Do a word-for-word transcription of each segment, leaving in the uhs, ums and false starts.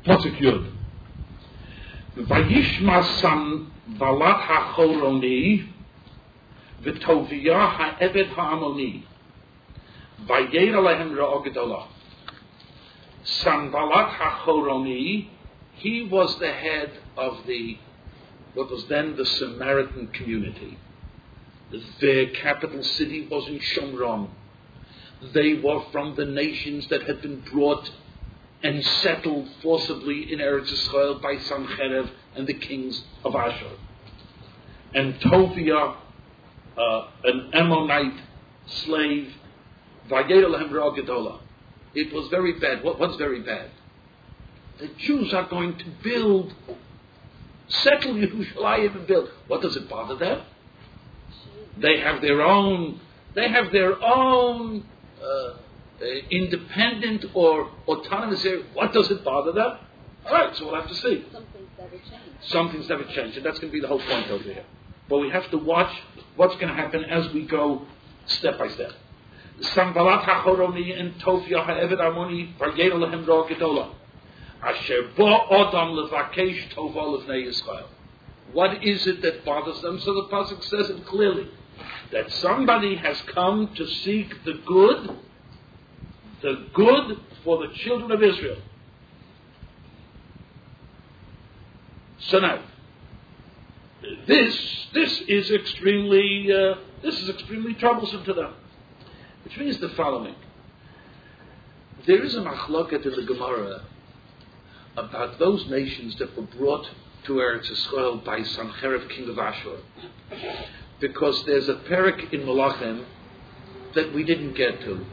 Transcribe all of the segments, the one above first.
Pasuk Yud. Vayishma Sanballat HaCholoni V'Toviyah HaEved HaAmoni Vayer Alehem Ra'ah Gedolah. Sanballat HaCholoni, he was the head of the what was then the Samaritan community. Their capital city was in Shomron. They were from the nations that had been brought and settled forcibly in Eretz Yisrael by Sancherev and the kings of Ashur. And Tovia, uh, an Ammonite slave, Vayer Alehem Ra'ah Gedolah. It was very bad. What, what's very bad? The Jews are going to build, settle Yerushalayim and build. What does it bother them? They have their own, they have their own uh, uh, independent or autonomous area. What does it bother them? All right, so we'll have to see. Something's never changed. Something's never changed, and that's going to be the whole point over here. But we have to watch what's going to happen as we go step by step. Sanballat HaCholoni and Tovia HaEved Amoni Vayer Alehem Ra'ah Gedolah Asher Bo Adam Levakesh Tova Lefnei Yisrael. What is it that bothers them? So the pasuk says it clearly, that somebody has come to seek the good, the good for the children of Israel. So now, this this is extremely uh, this is extremely troublesome to them. Which means the following: there is a machloket in the Gemara about those nations that were brought to Eretz Yisrael by Sancherev, king of Ashur, because there's a perek in Malachim that we didn't get to.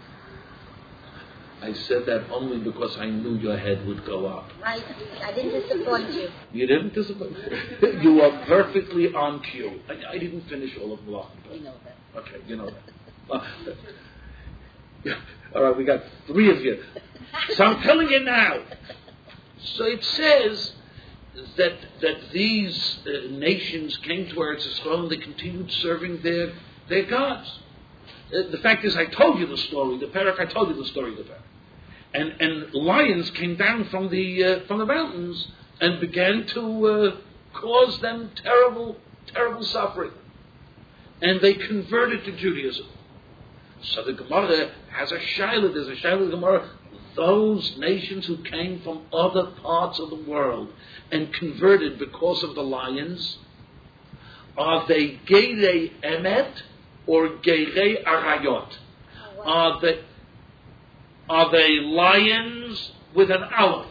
I said that only because I knew your head would go up. I, I didn't disappoint you. You didn't disappoint me. You are perfectly on cue. I, I didn't finish all of Malachim. You know that. Okay, you know that. Uh, yeah. All right, we got three of you. So I'm telling you now. So it says that that these uh, nations came to Eretz Yisrael and they continued serving their their gods. Uh, the fact is, I told you the story. The parak, I told you the story of the parak. And and lions came down from the uh, from the mountains and began to uh, cause them terrible terrible suffering. And they converted to Judaism. So the Gemara has a shaila. There's a shaila in the Gemara. Those nations who came from other parts of the world and converted because of the lions, are they Geirei Emet or Geirei Arayot? Are they, are they lions with an aleph?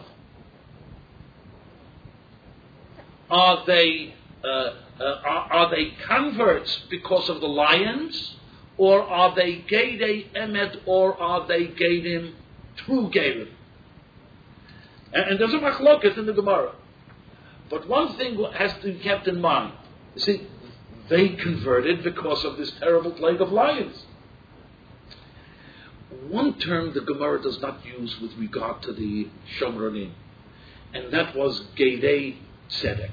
Are they uh, uh, are, are they converts because of the lions, or are they Geirei Emet, or are they Geirim true Geirim? And, and there's a machloket in the Gemara. But one thing has to be kept in mind. You see, they converted because of this terrible plague of lions. One term the Gemara does not use with regard to the Shomronim, and that was Geirei Tzedek.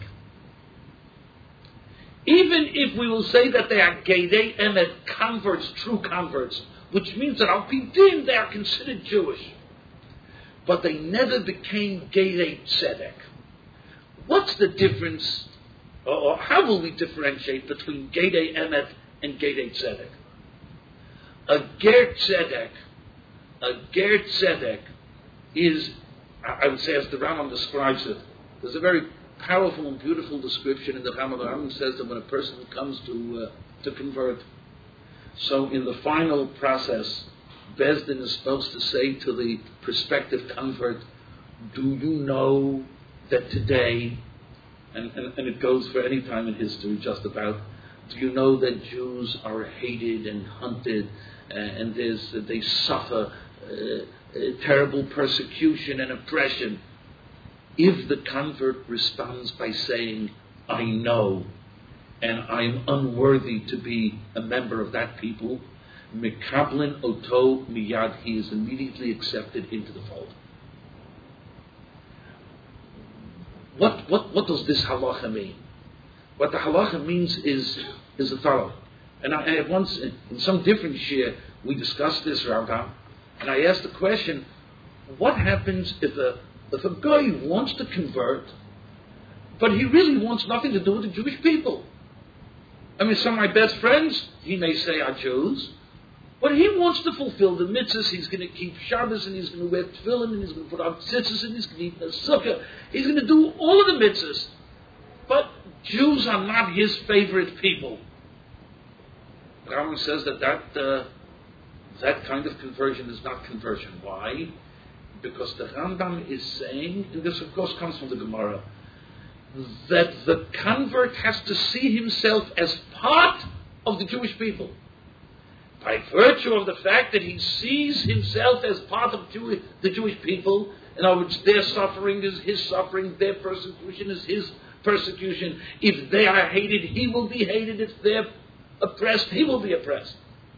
Even if we will say that they are Geirei Emet, converts, true converts, which means that al pi din they are considered Jewish, but they never became Geirei Tzedek. What's the difference, or how will we differentiate between Geirei Emet and Geirei Tzedek? A Ger Tzedek, a Ger Tzedek is, I would say as the Rambam describes it, there's a very powerful and beautiful description in the Rambam. The Rambam says that when a person comes to uh, to convert, so in the final process, Beis Din is supposed to say to the prospective convert, do you know that today, and, and, and it goes for any time in history just about, do you know that Jews are hated and hunted, uh, and there's, uh, they suffer uh, uh, terrible persecution and oppression? If the convert responds by saying, I know, and I'm unworthy to be a member of that people, Mekablin Oto Miyad, he is immediately accepted into the fold. What what what does this halacha mean? What the halacha means is is the following. And I, I once in some different shir we discussed this, Rambam, and I asked the question: what happens if a If a guy wants to convert, but he really wants nothing to do with the Jewish people. I mean, some of my best friends, he may say, are Jews, but he wants to fulfill the mitzvahs. He's going to keep Shabbos, and he's going to wear tefillin, and he's going to put on tzitzis, and he's going to eat the sukkah. He's going to do all of the mitzvahs. But Jews are not his favorite people. The Rambam says that that, uh, that kind of conversion is not conversion. Why? Because the Rambam is saying, and this of course comes from the Gemara, that the convert has to see himself as part of the Jewish people. By virtue of the fact that he sees himself as part of Jew- the Jewish people, in other words, their suffering is his suffering, their persecution is his persecution. If they are hated, he will be hated. If they're oppressed, he will be oppressed.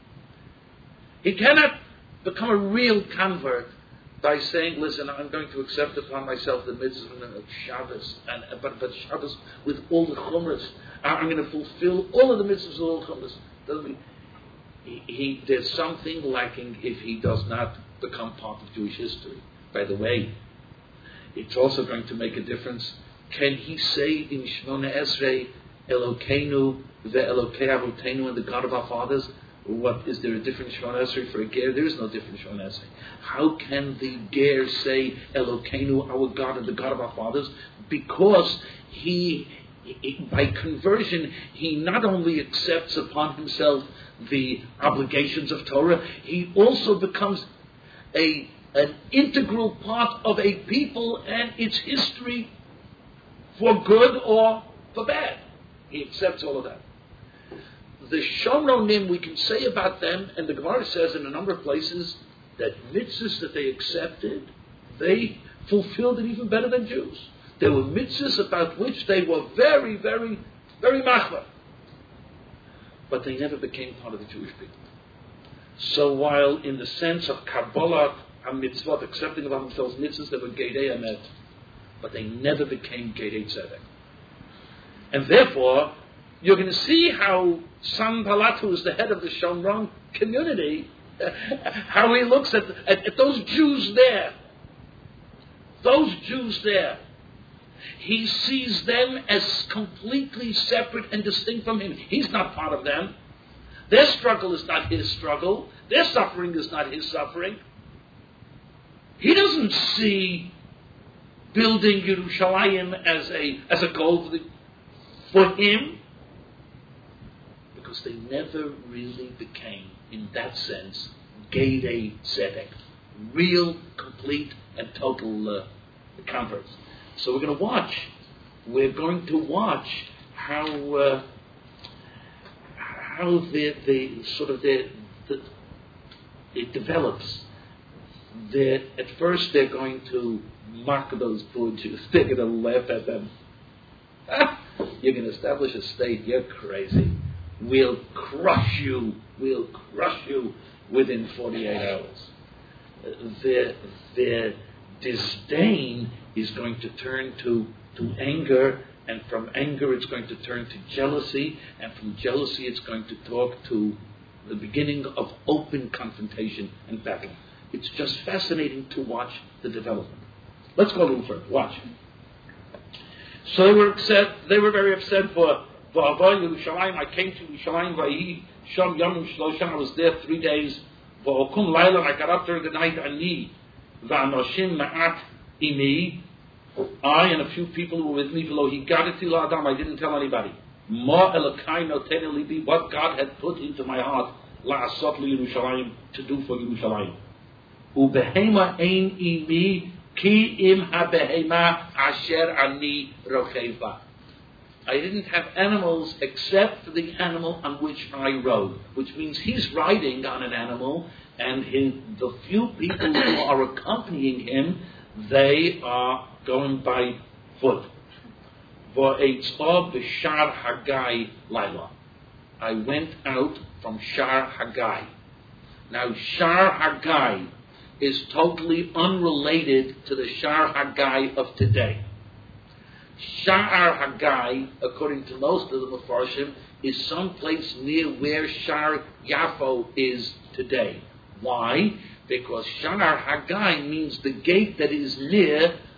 He cannot become a real convert by saying, listen, I'm going to accept upon myself the mitzvah of Shabbos, and, but, but Shabbos with all the chumras. I'm going to fulfill all of the mitzvahs of all the chumras. Doesn't mean he, he, there's something lacking if he does not become part of Jewish history. By the way, it's also going to make a difference. Can he say in Shemona Esrei, Elokeinu ve'Elokei Avotenu, and the God of our fathers? What, is there a different Shemona Esrei for a ger? There is no different Shemona Esrei. How can the ger say Elokeinu, our God, and the God of our fathers? Because he, he, by conversion, he not only accepts upon himself the obligations of Torah, he also becomes a an integral part of a people and its history, for good or for bad. He accepts all of that. The Shomronim, we can say about them, and the Gemara says in a number of places, that mitzvahs that they accepted, they fulfilled it even better than Jews. There were mitzvahs about which they were very, very, very machmir. But they never became part of the Jewish people. So while in the sense of Kabbalah and mitzvot, accepting of themselves mitzvahs, they were Gedei Emet, but they never became Gedei Tzedek. And therefore, you're going to see how Sanballat, who is the head of the Shomron community, uh, how he looks at, at, at those Jews there. Those Jews there. He sees them as completely separate and distinct from him. He's not part of them. Their struggle is not his struggle. Their suffering is not his suffering. He doesn't see building Yerushalayim as a as a goal for, the, for him, because they never really became, in that sense, Gedei Tzedek, real, complete, and total uh, converts. So we're going to watch. We're going to watch how uh, how the the sort of the, the it develops. That at first they're going to mock those poor Jews. They're going to laugh at them. Ah, you're going to establish a state. You're crazy. We'll crush you. We'll crush you within forty-eight hours. Their their disdain is going to turn to, to anger, and from anger it's going to turn to jealousy, and from jealousy it's going to talk to the beginning of open confrontation and battle. It's just fascinating to watch the development. Let's go a little further. Watch. So they were upset. They were very upset for V'avoy Yerushalayim. I came to Yerushalayim. V'ahi Sham Yomim Shloshan. I was there three days. V'okum Laila. I got up during the night. Ani V'anoshim Ma'at Imi. I and a few people who were with me below. He got it to Adam. I didn't tell anybody. Ma Elokai Notenu Libi. What God had put into my heart. La'asot Yerushalayim, to do for Yerushalayim. Ubehema ein imi ki im habehema asher ani rocheva. I didn't have animals except for the animal on which I rode, which means he's riding on an animal, and his, the few people who are accompanying him, they are going by foot. V'eitzah b'shar Hagai laila. I went out from Shar Hagai. Now, Shar Hagai is totally unrelated to the Shar Hagai of today. Shar Hagai, according to most of the Mefarshim, is someplace near where Shar Yafo is today. Why? Because Shar Hagai means the gate that is near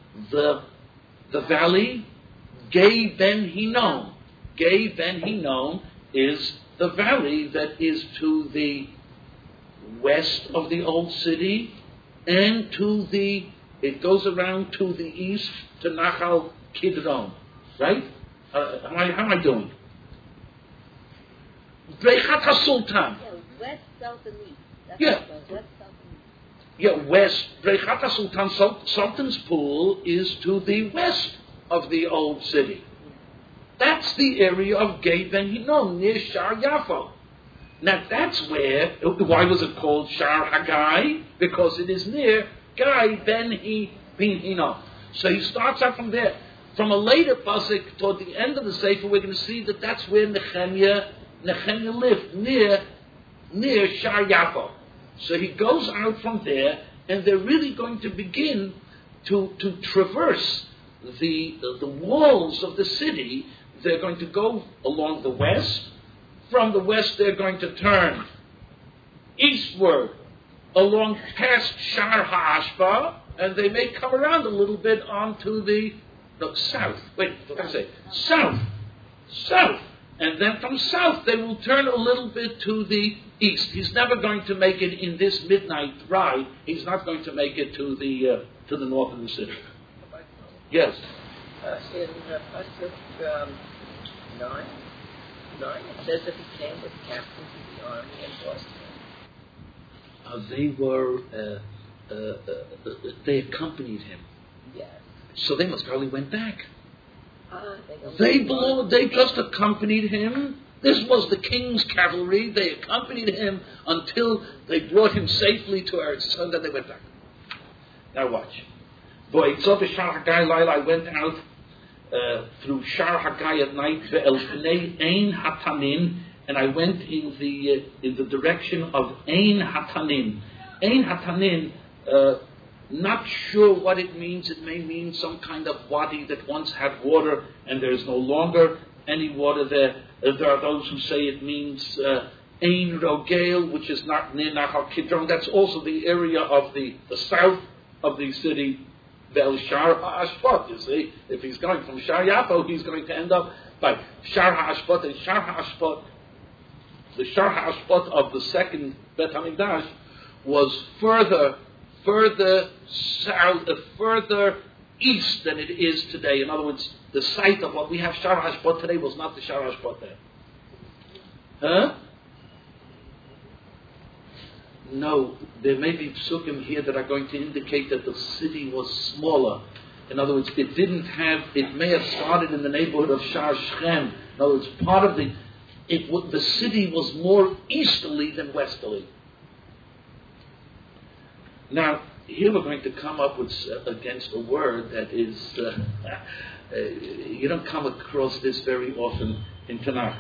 the the valley, Gay Ben Hinnom. Gay Ben Hinnom is the valley that is to the west of the old city and to the, it goes around to the east to Nachal Kidron. Right? Uh, how, am I, how am I doing? Brechat HaSultan. Yeah, west, south, and east. That's Yeah. what it goes, west, south, and east. Yeah, west. Brechat HaSultan, Sul- Sultan's Pool is to the west of the old city. That's the area of Gay Ben Hinnom, near Shar Yafo. Now that's where, why was it called Shar Hagai? Because it is near Gai Ben Hinnom. So he starts out from there. From a later pasuk, toward the end of the Sefer, we're going to see that that's where Nehemiah, Nehemiah lived, near, near Shar Yafo. So he goes out from there, and they're really going to begin to, to traverse the, the walls of the city. They're going to go along the west. From the west, they're going to turn eastward along past Shar HaAshba, and they may come around a little bit onto the, the south. Wait, what did I say? South. South. And then from south, they will turn a little bit to the east. He's never going to make it in this midnight ride. He's not going to make it to the uh, to the north of the city. Yes. Uh, in uh, Pasuk um, nine, nine, it says that he came with captains of the army and lost him. Uh, they were, uh, uh, uh, they accompanied him. Yes. So they must probably went back. Ah, they don't They know. belonged, they just accompanied him. This was the king's cavalry. They accompanied him until they brought him safely to Eretz, and then they went back. Now watch. Boy, it's over Shar Hagai Laila. I went out uh, through Shar Hagai at night, El Pnei Ein Hatanin, and I went in the uh, in the direction of Ein Hatanin. Ein Hatanin. Uh, Not sure what it means. It may mean some kind of wadi that once had water and there is no longer any water there. Uh, there are those who say it means uh, Ein Rogel, which is not near Nachal Kidron. That's also the area of the, the south of the city, Vel Shar HaAshpot. You see, if he's going from Shar Yafo, he's going to end up by Shar HaAshpot. And Shar HaAshpot, the Shar HaAshpot of the second Bet HaMikdash was further further south, uh, further east than it is today. In other words, the site of what we have Shar HaAshpot today was not the Shar HaAshpot there. Huh? No, there may be psukim here that are going to indicate that the city was smaller. In other words, it didn't have, it may have started in the neighborhood of Shar Shechem. In other words, part of the, it w- the city was more easterly than westerly. Now, here we're going to come up with uh, against a word that is, uh, uh, you don't come across this very often in Tanakh.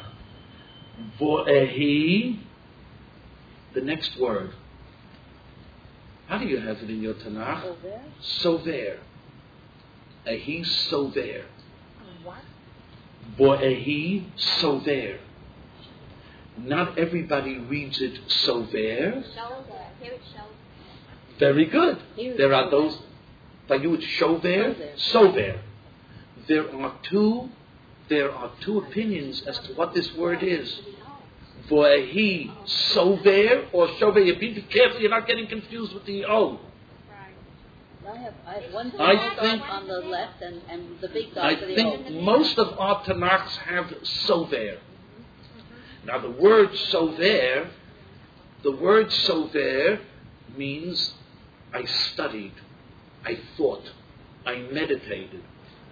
Bo'ehi, the next word. How do you have it in your Tanakh? Over. Sover. Ehi sover. What? Bo'ehi sover. Not everybody reads it sover. Show there. Here it shows. Very good. Here There it's are those, like you would show there, Sover. so there. There are two, there are two opinions as to what this word is. Vo'ehi sover or shover. You be careful, you're not getting confused with the O. I have, I have one I small think- dot on the left and, and the big dot I for the think O. most of our Tanakhs have sover. Now the word sover, the word sover means I studied, I thought, I meditated.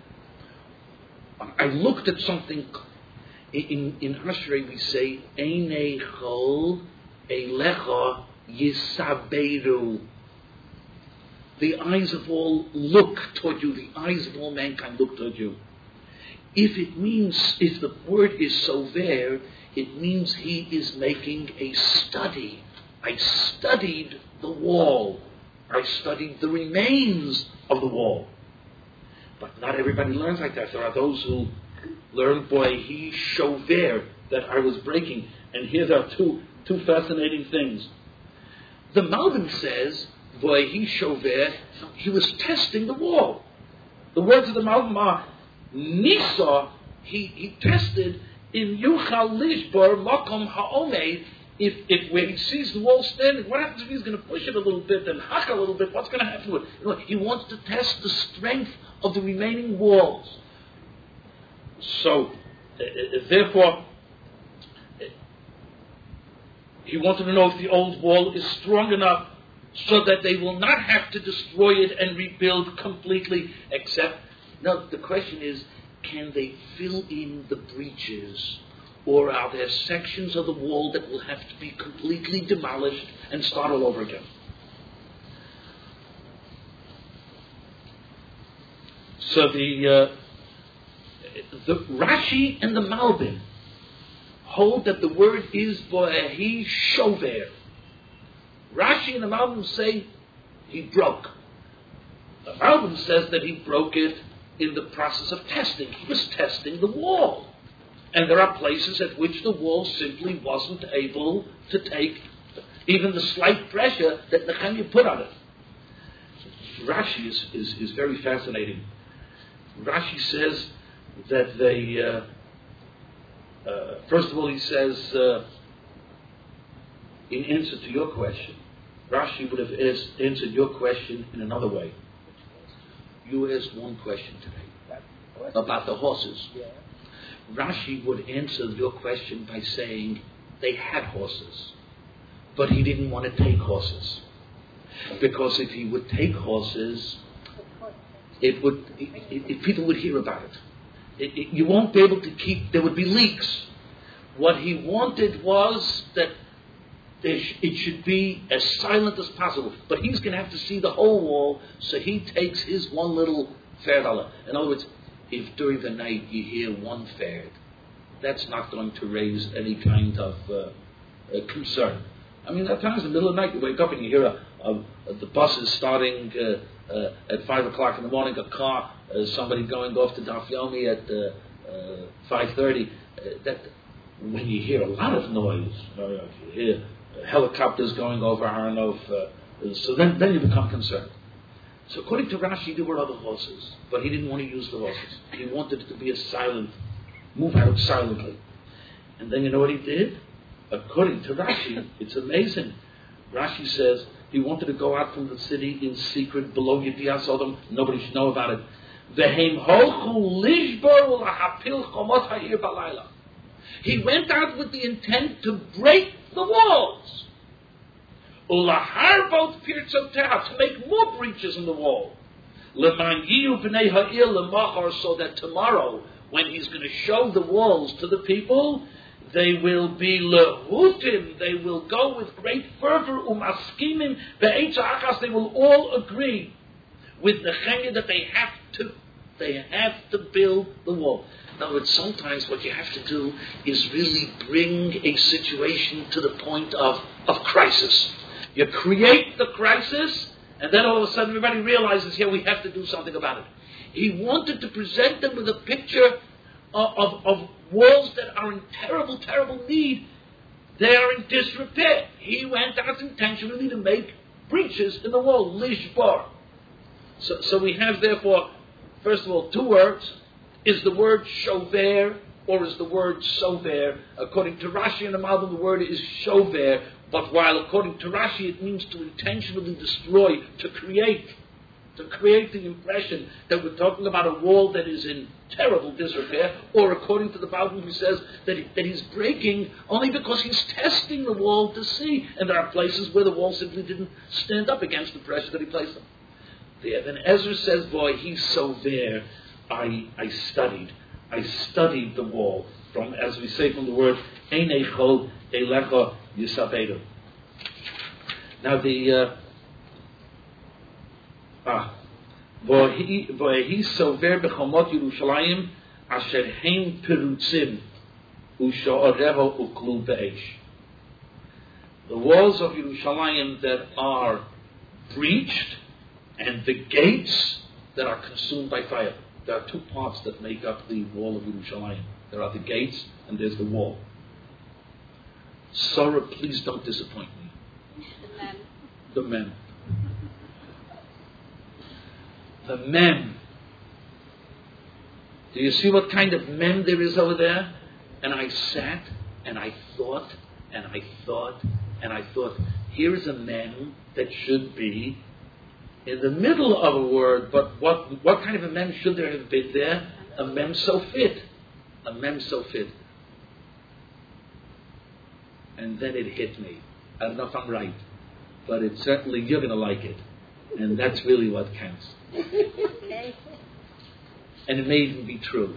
I looked at something. In in Ashrei we say Einei Chol Eilecha Yisaberu. The eyes of all look toward you. The eyes of all mankind look toward you. If it means, if the word is sover, it means he is making a study. I studied the wall. I studied the remains of the wall. But not everybody learns like that. There are those who learn, boy, he shover, that I was breaking. And here there are two, two fascinating things. The Malbim says, boy, he shover, he was testing the wall. the words of the Malbim are, Nisa, he, he tested in Yuchal Lishbar Makom Ha'omed, if, if where he sees the wall standing, what happens if he's going to push it a little bit and hack a little bit? What's going to happen to it? You know, he wants to test the strength of the remaining walls. So, uh, uh, therefore, uh, he wanted to know if the old wall is strong enough so that they will not have to destroy it and rebuild completely, except, now the question is, can they fill in the breaches, or are there sections of the wall that will have to be completely demolished and start all over again? So the, uh, the Rashi and the Malbim hold that the word is Bo'ehi Shover. Rashi and the Malbim say he broke. The Malbim says that he broke it in the process of testing. He was testing the wall. And there are places at which the wall simply wasn't able to take even the slight pressure that Nehemiah put on it. Rashi is, is, is very fascinating. Rashi says that they, uh, uh, first of all, he says, uh, in answer to your question, Rashi would have asked, answered your question in another way. You asked one question today about the horses. Yeah. Rashi would answer your question by saying they had horses, but he didn't want to take horses. Because if he would take horses, it would, it, it, it, people would hear about it. It, it. You won't be able to keep, there would be leaks. What he wanted was that there sh- it should be as silent as possible. But he's going to have to see the whole wall, so he takes his one little ferdala. In other words, if during the night you hear one ferd, that's not going to raise any kind of uh, uh, concern. I mean, at times in the middle of the night you wake up and you hear a, a, a, the bus is starting uh, uh, at five o'clock in the morning, a car, uh, somebody going off to Daf Yomi at uh, uh, five thirty. Uh, that when you hear a lot of noise, uh, you hear helicopters going over Arnov, uh, so then, then you become concerned. So according to Rashi, there were other horses, but he didn't want to use the horses. He wanted it to be a silent, move out silently. And then you know what he did? According to Rashi, it's amazing. Rashi says he wanted to go out from the city in secret, below Yediyah Sodom, nobody should know about it. He went out with the intent to break the walls. To make more breaches in the wall. So that tomorrow, when he's going to show the walls to the people, they will be lehutim, they will go with great fervor, umaskimim, be'etzah, they will all agree with the Nehemiah that they have to, they have to build the wall. In other words, sometimes what you have to do is really bring a situation to the point of, of crisis. You create the crisis, and then all of a sudden everybody realizes, here, we have to do something about it. He wanted to present them with a picture of, of, of walls that are in terrible, terrible need. They are in disrepair. He went out intentionally to make breaches in the wall, lishbar. So, so we have, therefore, first of all, two words. Is the word shover, or is the word sover? According to Rashi and the Malbim, the word is shover, but while according to Rashi it means to intentionally destroy, to create, to create the impression that we're talking about a wall that is in terrible disrepair, or according to the Malbim who says that, he, that he's breaking only because he's testing the wall to see, and there are places where the wall simply didn't stand up against the pressure that he placed on. There. Then Ezra says, boy, he's so there. I, I studied. I studied the wall from, as we say from the word, Einechol Elecha Yisabedu. Now the uh, ah, Vo'ehi sover b'chomot Yerushalayim asher heim perutzim u'sha'oreho uklu be'esh. The walls of Yerushalayim that are breached and the gates that are consumed by fire. There are two parts that make up the wall of Yerushalayim. There are the gates and there's the wall. Sarah, please don't disappoint me. The men. The men. The men Do you see what kind of mem there is over there? And I sat and I thought and I thought and I thought, here is a mem that should be in the middle of a word, but what what kind of a mem should there have been there? A mem so fit. A mem so fit. And then it hit me. I don't know if I'm right, but it's certainly, you're going to like it. And that's really what counts. And it may even be true.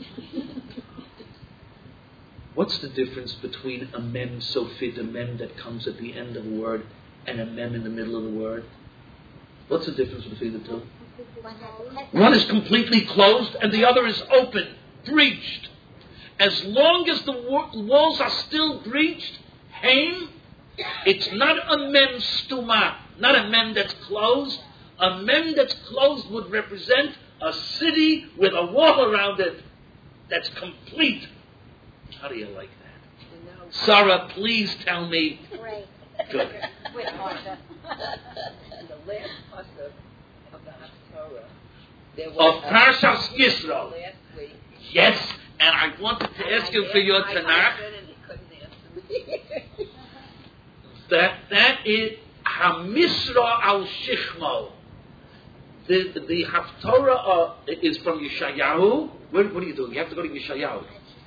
What's the difference between a mem so fit, a mem that comes at the end of a word, and a mem in the middle of the word? What's the difference between the two? One is completely closed and the other is open, breached. As long as the walls are still breached, haim, it's not a mem stuma, not a mem that's closed. A mem that's closed would represent a city with a wall around it that's complete. How do you like that? Sarah, please tell me. Great. Good. With Marsha. And the last pasuk of the Haftorah, there was Of a- Parshas Yisro. last week. Yes, and I wanted to ask you for your I Tanakh. asked and he couldn't answer me. That that is Hamisra al Shichmo. The the Haftorah uh, is from Yeshayahu. What, what are you doing? You have to go to Yeshayahu.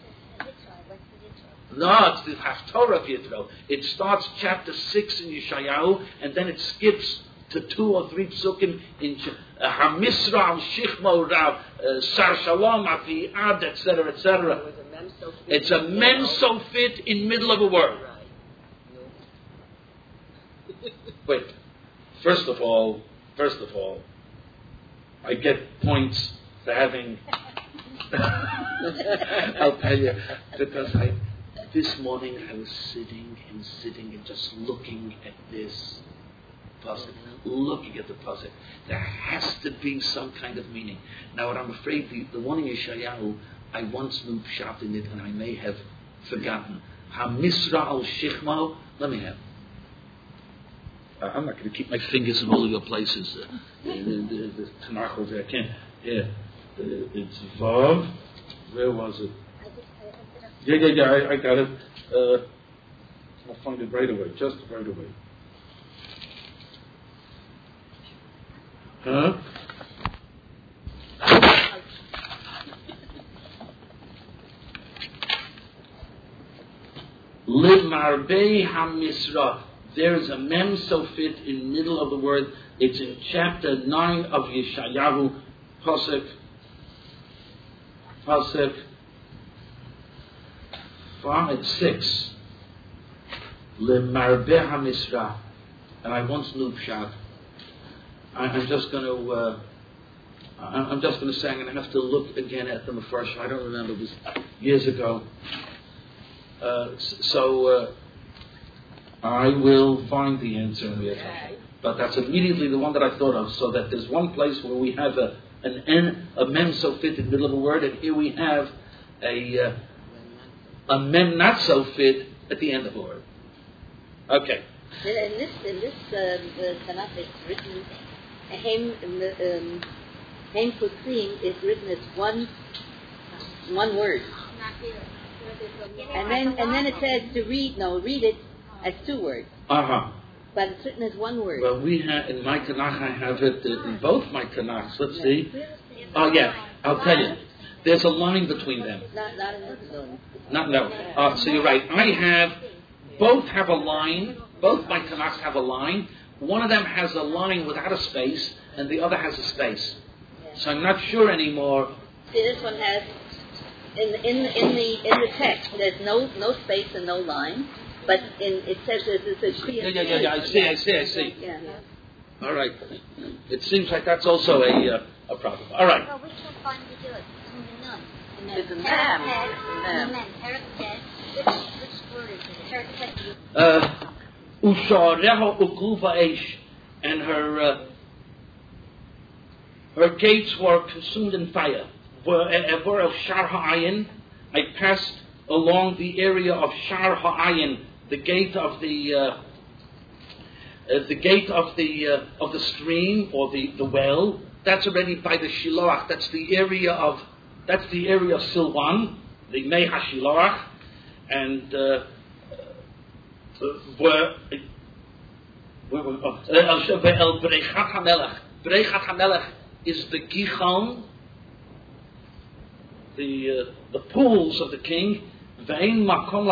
No, it's the Haftorah of Yitro. It starts chapter six in Yeshayahu, and then it skips to two or three psukim in uh, Hamisra al Shichmo Rav Sar Shalom Afi Ad, et cetera, et cetera. There was a mem so fit. It's a mem so fit in middle of a word. Right. No. Wait. First of all, first of all, I get points for having. I'll tell you, because I this morning I was sitting and sitting and just looking at this puzzle, looking at the puzzle. There has to be some kind of meaning. Now, what I'm afraid the, the one in Yeshayahu, I once knew pshat in it, and I may have forgotten. Hamisra al Shichmo. Let me have. Uh, I'm not going to keep my fingers in all of your places. Uh, the, the, the Tanakh over there, I can't. Yeah, uh, it's Vav. Where was it? Yeah, yeah, yeah. I, I got it. Uh, I'll find it right away. Just right away. Huh? Limarbei Hamisra. There's a mem so fit in middle of the word. It's in chapter nine of Yeshayahu, Pasuk, Pasuk five, six. Lemarbeh HaMisra. And I once knew Pshat. I'm just going to. Uh, I'm just going to say. I'm going to have to look again at them first. I don't remember. It was years ago. Uh, so. Uh, I will find the answer in the okay. But that's immediately the one that I thought of. So that there's one place where we have a an n, a mem so fit in the middle of a word, and here we have a uh, a mem not so fit at the end of a word. Okay. In this in this uh, Tanakh, it's written Hem um, Hem Putzim is written as one one word, and then and then it says to read no read it as two words. Uh-huh. But it's written as one word. Well, we have, in my Tanakh, I have it in both my Tanakhs. Let's see. Oh, yeah. I'll tell you. There's a line between them. Not, not in this one. Not, no. Uh, so you're right. I have, both have a line. Both my Tanakhs have a line. One of them has a line without a space, and the other has a space. So I'm not sure anymore. See, this one has, in, in, in, the, in the text, there's no, no space and no line. But in, it says it's a yeah, yeah, yeah, yeah. I see, I see, I see. Yeah. All right. It seems like that's also a uh, a problem. All right. Well, which one do you do it? In the nun. It's a mem. Which, which word is it? Uh, Ushareha ukuva eish, and her uh, her gates were consumed in fire. Were of Shar Ha'ayin, I passed along the area of Shar Ha'ayin, the gate of the uh, uh, the gate of the uh, of the stream or the, the well. That's already by the Shiloach. That's the area of that's the area of Silwan, the Mei HaShiloach, and uh, where El Berechat HaMelech. Berechat HaMelech is the Gichon, the uh, the pools of the king, and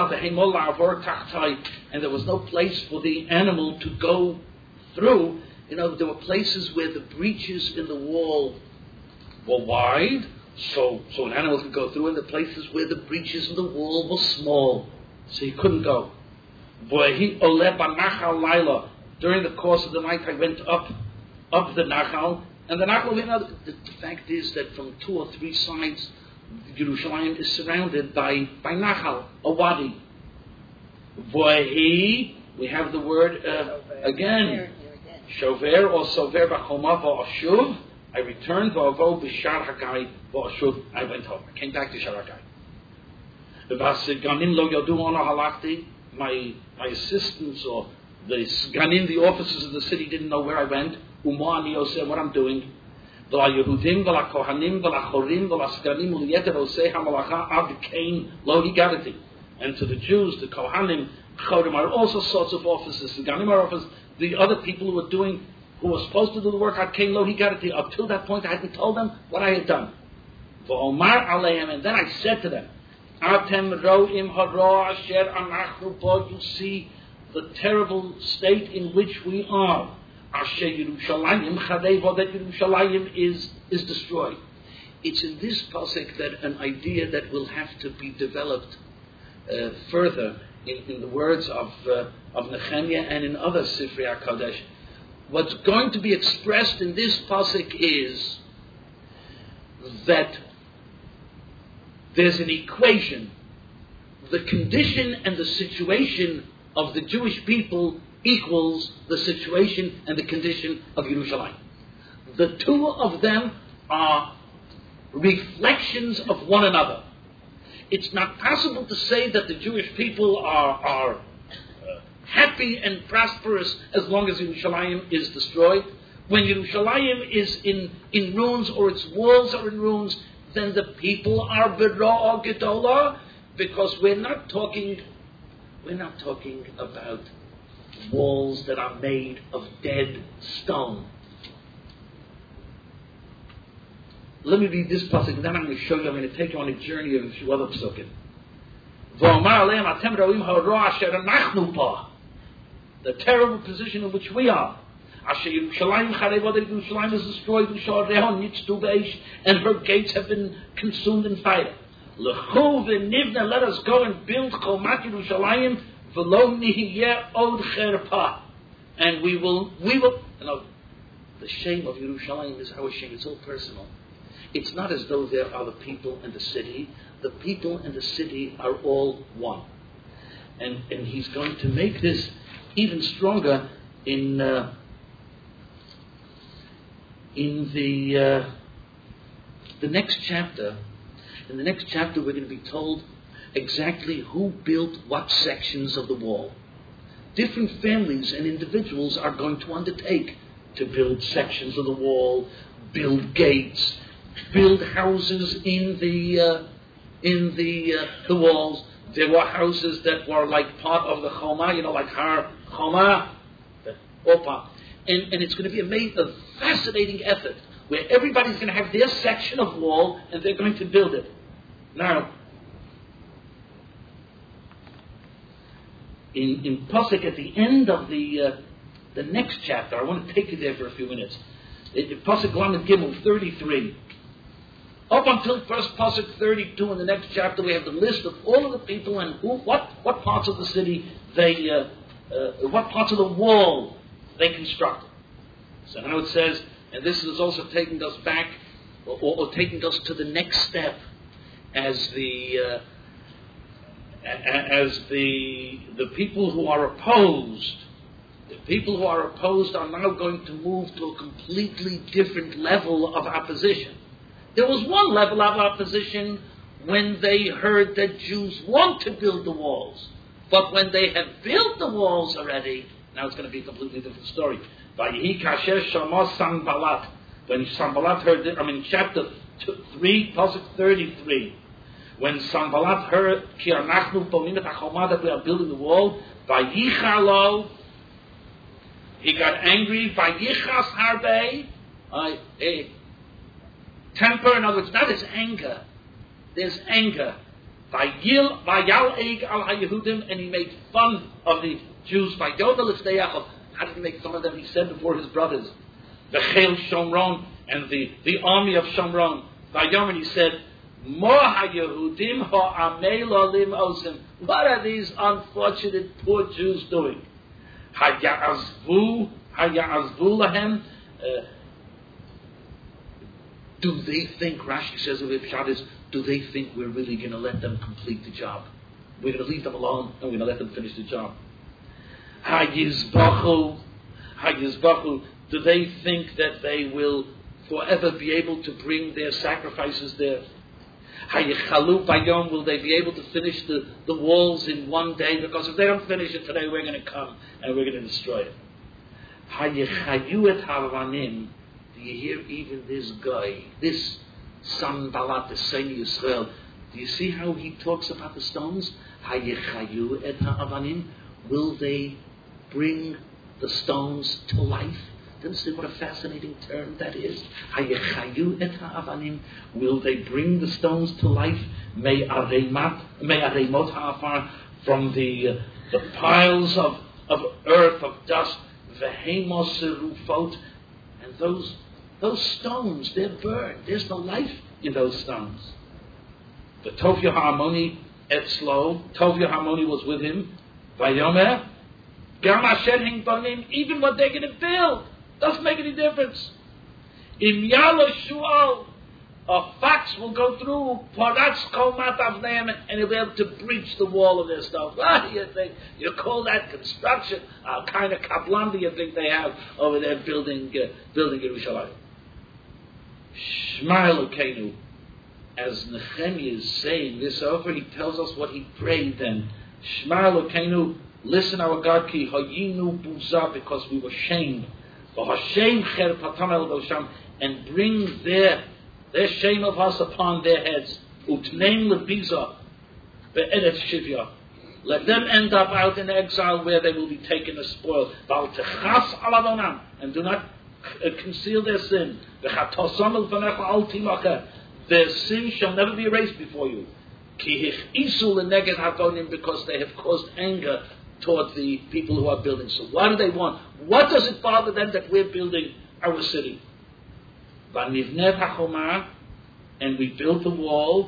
there was no place for the animal to go through. You know, there were places where the breaches in the wall were wide, so so an animal could go through, and the places where the breaches in the wall were small, so he couldn't go. During the course of the night, I went up up the Nachal, and the Nachal, you know, the, the fact is that from two or three sides, Yerushalayim is surrounded by, by Nachal, a wadi. Vohi, we have the word uh, again, Shover or Sover Bachoma V'Ashuv. I returned V'Avo B'Shar Hagai V'Ashuv. I went home. I came back to Shar Hagai. V'Asganim Lo Yodu Ono Halachti. My my assistants or the Sganim, the officers of the city, didn't know where I went. Umo Ani Oseh, what I'm doing. And to the Jews, the Kohanim, Chodim are also sorts of officers. The Ganim are officers. The other people who were doing, who were supposed to do the work, I came lo higarati. Up till that point, I hadn't told them what I had done. And then I said to them, Atem ro'im hara asher anachnu bo. You see the terrible state in which we are. Asher Yerushalayim Chadevo, that Yerushalayim is is destroyed. It's in this pasuk that an idea that will have to be developed uh, further in, in the words of uh, of Nehemiah and in other Sifrei HaKadosh. What's going to be expressed in this pasuk is that there's an equation. The condition and the situation of the Jewish people equals the situation and the condition of Yerushalayim. The two of them are reflections of one another. It's not possible to say that the Jewish people are, are uh, happy and prosperous as long as Yerushalayim is destroyed. When Yerushalayim is in, in ruins or its walls are in ruins, then the people are B'ra'ah Gedolah, because we're not talking we're not talking about walls that are made of dead stone. Let me read this pasuk, and then I'm going to show you, I'm going to take you on a journey of a few other pasukim. The terrible position in which we are. Yerushalayim is destroyed, and her gates have been consumed in fire. Let us go and build Chomat Yerushalayim, and we will, we will, you know, the shame of Yerushalayim is our shame. It's all personal. It's not as though there are the people and the city. The people and the city are all one. And and he's going to make this even stronger in uh, in the uh, the next chapter. In the next chapter, we're going to be told exactly who built what sections of the wall. Different families and individuals are going to undertake to build sections of the wall, build gates, build houses in the uh, in the uh, the walls. There were houses that were like part of the Choma, you know, like Har Choma, the Opa, and and it's going to be a, ma- a fascinating effort where everybody's going to have their section of wall and they're going to build it. Now, in in Pasuk at the end of the uh, the next chapter, I want to take you there for a few minutes. In Pasuk Lamed Gimel thirty-three. Up until first Pasuk thirty-two in the next chapter, we have the list of all of the people and who, what, what parts of the city they, uh, uh, what parts of the wall they constructed. So now it says, and this is also taking us back, or, or taking us to the next step, as the uh, as the the people who are opposed, the people who are opposed are now going to move to a completely different level of opposition. There was one level of opposition when they heard that Jews want to build the walls. But when they have built the walls already, now it's going to be a completely different story. When Sanballat heard it, I mean, chapter three, pasuk thirty-three, when Sanballat heard, Ki anachnu bonim et hachoma, that we are building the wall, vayichalo, he got angry, vayichas harbe, I, eh, temper, in other words, that is anger. There's anger. Vayil, vayal eig al haYehudim, and he made fun of the Jews. Vayodel l'fteyachov. How did he make fun of them? He said before his brothers, the Chel Shomron, and the, the army of Shomron. Vayomer, he said, Mo haYehudim ha'amei lolim osim. What are these unfortunate poor Jews doing? Hayazvu, hayazvu lahem. Uh, Do they think, Rashi says of Ipshadis, do they think we're really going to let them complete the job? We're going to leave them alone and we're going to let them finish the job. Hayizbachu, Hayizbachu, do they think that they will forever be able to bring their sacrifices there? Hayichalu bayom, will they be able to finish the, the walls in one day? Because if they don't finish it today, we're going to come and we're going to destroy it. Hayichayu et havanim. Do you hear even this guy, this Sanballat, the Seni Yisrael? Do you see how he talks about the stones? Hayechayu et ha'avanim. Will they bring the stones to life? Do you understand what a fascinating term that is? Hayechayu et ha'avanim. Will they bring the stones to life? May aremat, may aremot ha'afar, from the uh, the piles of, of earth, of dust, vehemos serufot, and those Those stones, they're burned. There's no life in those stones. The Tovia Ha'amoni etzlo, Tovia Ha'amoni was with him. Vayomer, Gam asher hin bonim, even what they're going to build doesn't make any difference. Im yalo shu'al, a fax will go through Paratz Komat Avneim, and he'll be able to breach the wall of their stuff. What do you think? You call that construction? Uh, kind of kablan do you think they have over there building uh, building Yerushalayim? Shema Elokeinu. As Nehemiah is saying this over, he tells us what he prayed then. Shema Elokeinu, listen our God, ki hayinu buza, because we were shamed. V'hashem cherpatam el dosham, and bring their their shame of us upon their heads. Utneim lebiza be'eretz shivya. Let them end up out in exile where they will be taken as spoil. Val techas alavonam, and do not conceal their sin. Their sin shall never be erased before you. Because they have caused anger toward the people who are building. So what do they want? What does it bother them that we're building our city? And we built the wall.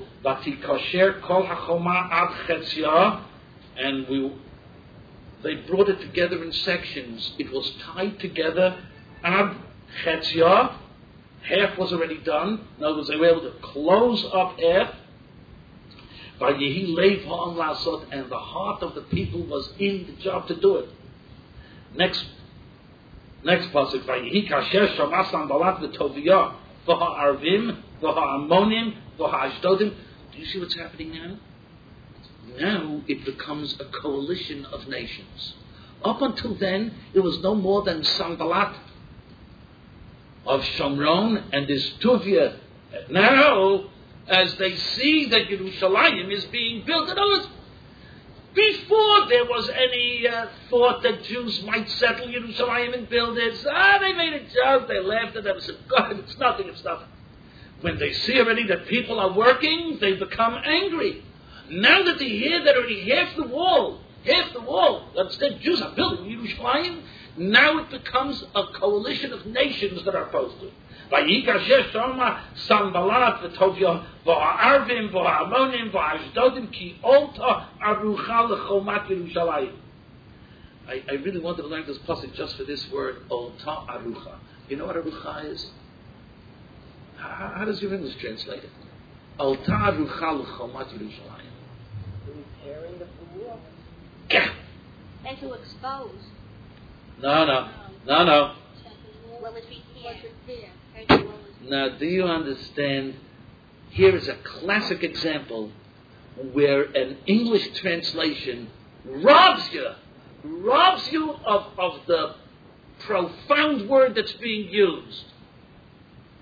And we they brought it together in sections. It was tied together. Ad chetzia, half was already done. In other words, they were able to close up half. By Yehi Leiv Ha'am Lasot, and the heart of the people was in the job to do it. Next, next pasuk. By Yehi Kasher Shamas Sanballat v'Tovia v'Ha'arvim v'Ha'amonim v'Ha'ashdodim. Do you see what's happening now? Now it becomes a coalition of nations. Up until then, it was no more than Sanballat of Shomron and his Tuvia. Now, as they see that Yerushalayim is being built, in other words, before there was any uh, thought that Jews might settle Yerushalayim and build it, ah, they made a joke, they laughed at them and said, God, it's nothing, it's nothing. When they see already that people are working, they become angry. Now that they hear that already half the wall, half the wall, instead Jews are building Yerushalayim, now it becomes a coalition of nations that are opposed to it. Vayikasher Shoma Sanballat v'Tovia v'Ha'arvim v'Ha'amonim v'Ashdodim ki olta arucha lechomat Yerushalayim. I, I really wanted to learn this pasuk just for this word, olta arucha. You know what arucha is? How, how does your English translate it? Olta arucha lechomat Yerushalayim. Repairing the wall. Yeah. And to expose. No, no, no, no. What was repaired? Now, do you understand? Here is a classic example where an English translation robs you, robs you of, of the profound word that's being used.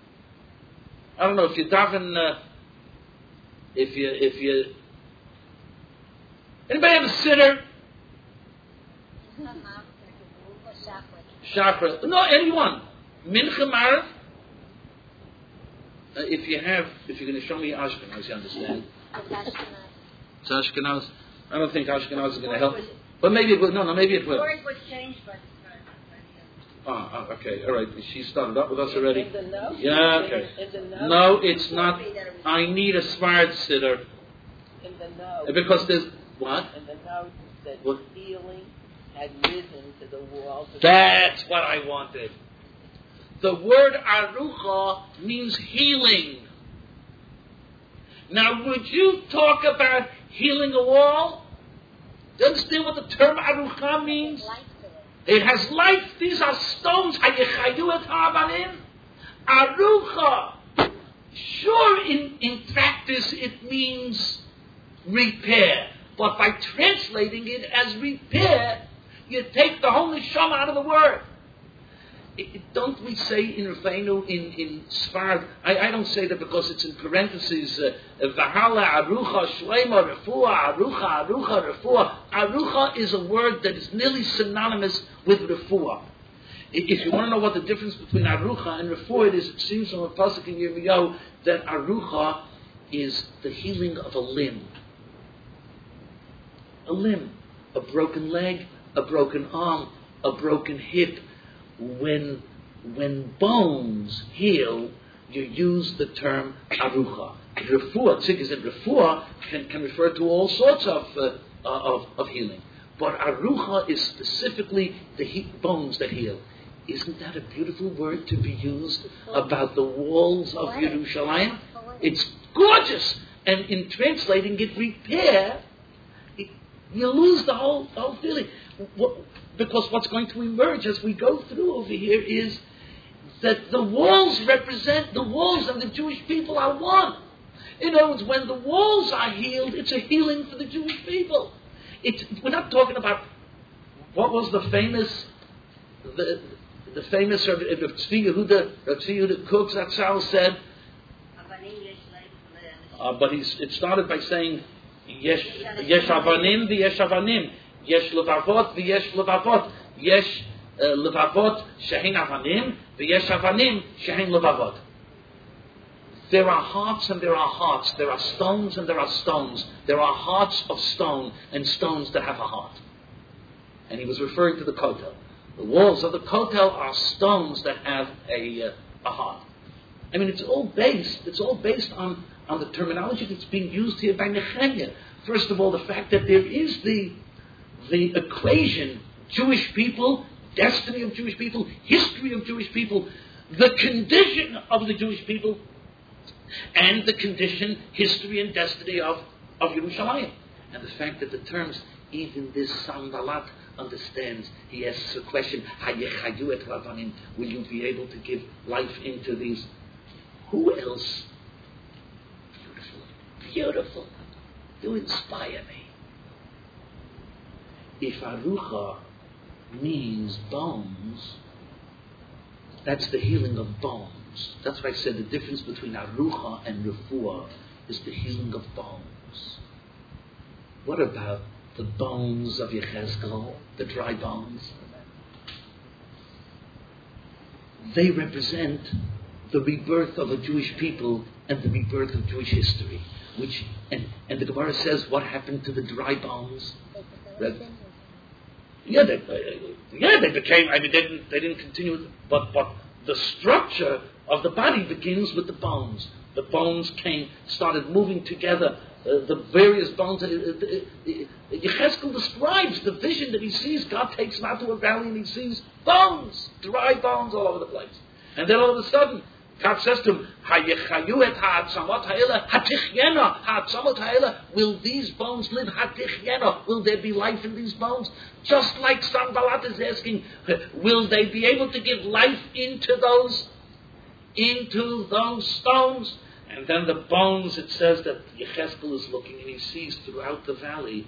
I don't know if you daven, uh, if you, if you, anybody have a sitter? Shachar. No, anyone. Mincha Marav. Uh, if you have, if you're going to show me Ashkenaz, you understand? It's Ashkenaz. I don't think Ashkenaz is going to help. But maybe it will. No, no, maybe it will. The word was changed, but... Ah, oh, okay, all right. She started up with us already. In the note? Yeah, okay. In, in the note? No, it's not. I need a smart sitter. In the note. Because there's, what? In the note that What? healing had risen to the walls. Of That's what I wanted. The word arucha means healing. Now, would you talk about healing a wall? Do you understand what the term arucha means? It has life. These are stones. Hayechayu et ha'avanim. Arucha. Sure, in, in practice it means repair. But by translating it as repair, you take the whole neshama out of the word. It, it, don't we say in Rufeinu, in, in Sfard, I, I don't say that because it's in parentheses, Vahala, Arucha, Shleima, Refuah, Arucha, Arucha, Refuah. Arucha is a word that is nearly synonymous with Refuah. If you want to know what the difference between Arucha and Refuah is, it seems from a pasuk in Yirmiyahu that Arucha is the healing of a limb. A limb, a broken leg, a broken arm, a broken hip. When when bones heal, you use the term arucha. Refuah, tzikis and refuah can, can refer to all sorts of, uh, of of healing, but arucha is specifically the he- bones that heal. Isn't that a beautiful word to be used about the walls of Yerushalayim? It's gorgeous, and in translating it, repair, it, you lose the whole the whole feeling. What, Because what's going to emerge as we go through over here is that the walls represent, the walls and the Jewish people are one. In other words, when the walls are healed, it's a healing for the Jewish people. It's, we're not talking about, what was the famous, the, the famous Rav Tzvi Yehuda, Rav Tzvi Yehuda Kook Zatzal said, uh, but he's, it started by saying, Yesh, yesh avanim v'yesh avanim. Yesh levavot v'yesh levavot. Yesh levavot shehin avanim v'yesh avanim shehin levavot. There are hearts and there are hearts. There are stones and there are stones. There are hearts of stone and stones that have a heart. And he was referring to the Kotel. The walls of the Kotel are stones that have a uh, a heart. I mean, it's all based. It's all based on on the terminology that's being used here by Nehemiah. First of all, the fact that there is the the equation, Jewish people, destiny of Jewish people, history of Jewish people, the condition of the Jewish people, and the condition, history, and destiny of, of Yerushalayim. And the fact that the terms, even this Sanballat understands, he asks a question, Hayechayu et Ravanim, will you be able to give life into these? Who else? Beautiful, beautiful. You inspire me. If arucha means bones, that's the healing of bones. That's why I said the difference between arucha and refuah is the healing of bones. What about the bones of Yechezkel, the dry bones? They represent the rebirth of a Jewish people and the rebirth of Jewish history. Which and, and the Gemara says, what happened to the dry bones? That, yeah, they, uh, yeah, they became. I mean, they didn't. They didn't continue. But but the structure of the body begins with the bones. The bones came, started moving together. Uh, the various bones. Uh, uh, uh, Yechezkel describes the vision that he sees. God takes him out to a valley and he sees bones, dry bones all over the place. And then all of a sudden, God says to him, Hayechayu et ha'atzamot ha'ela hatichyena ha'atzamot ha'ela. Will these bones live? Hatichyena. Will there be life in these bones? Just like Sanballat is asking, will they be able to give life into those, into those stones? And then the bones, it says that Yechezkel is looking and he sees throughout the valley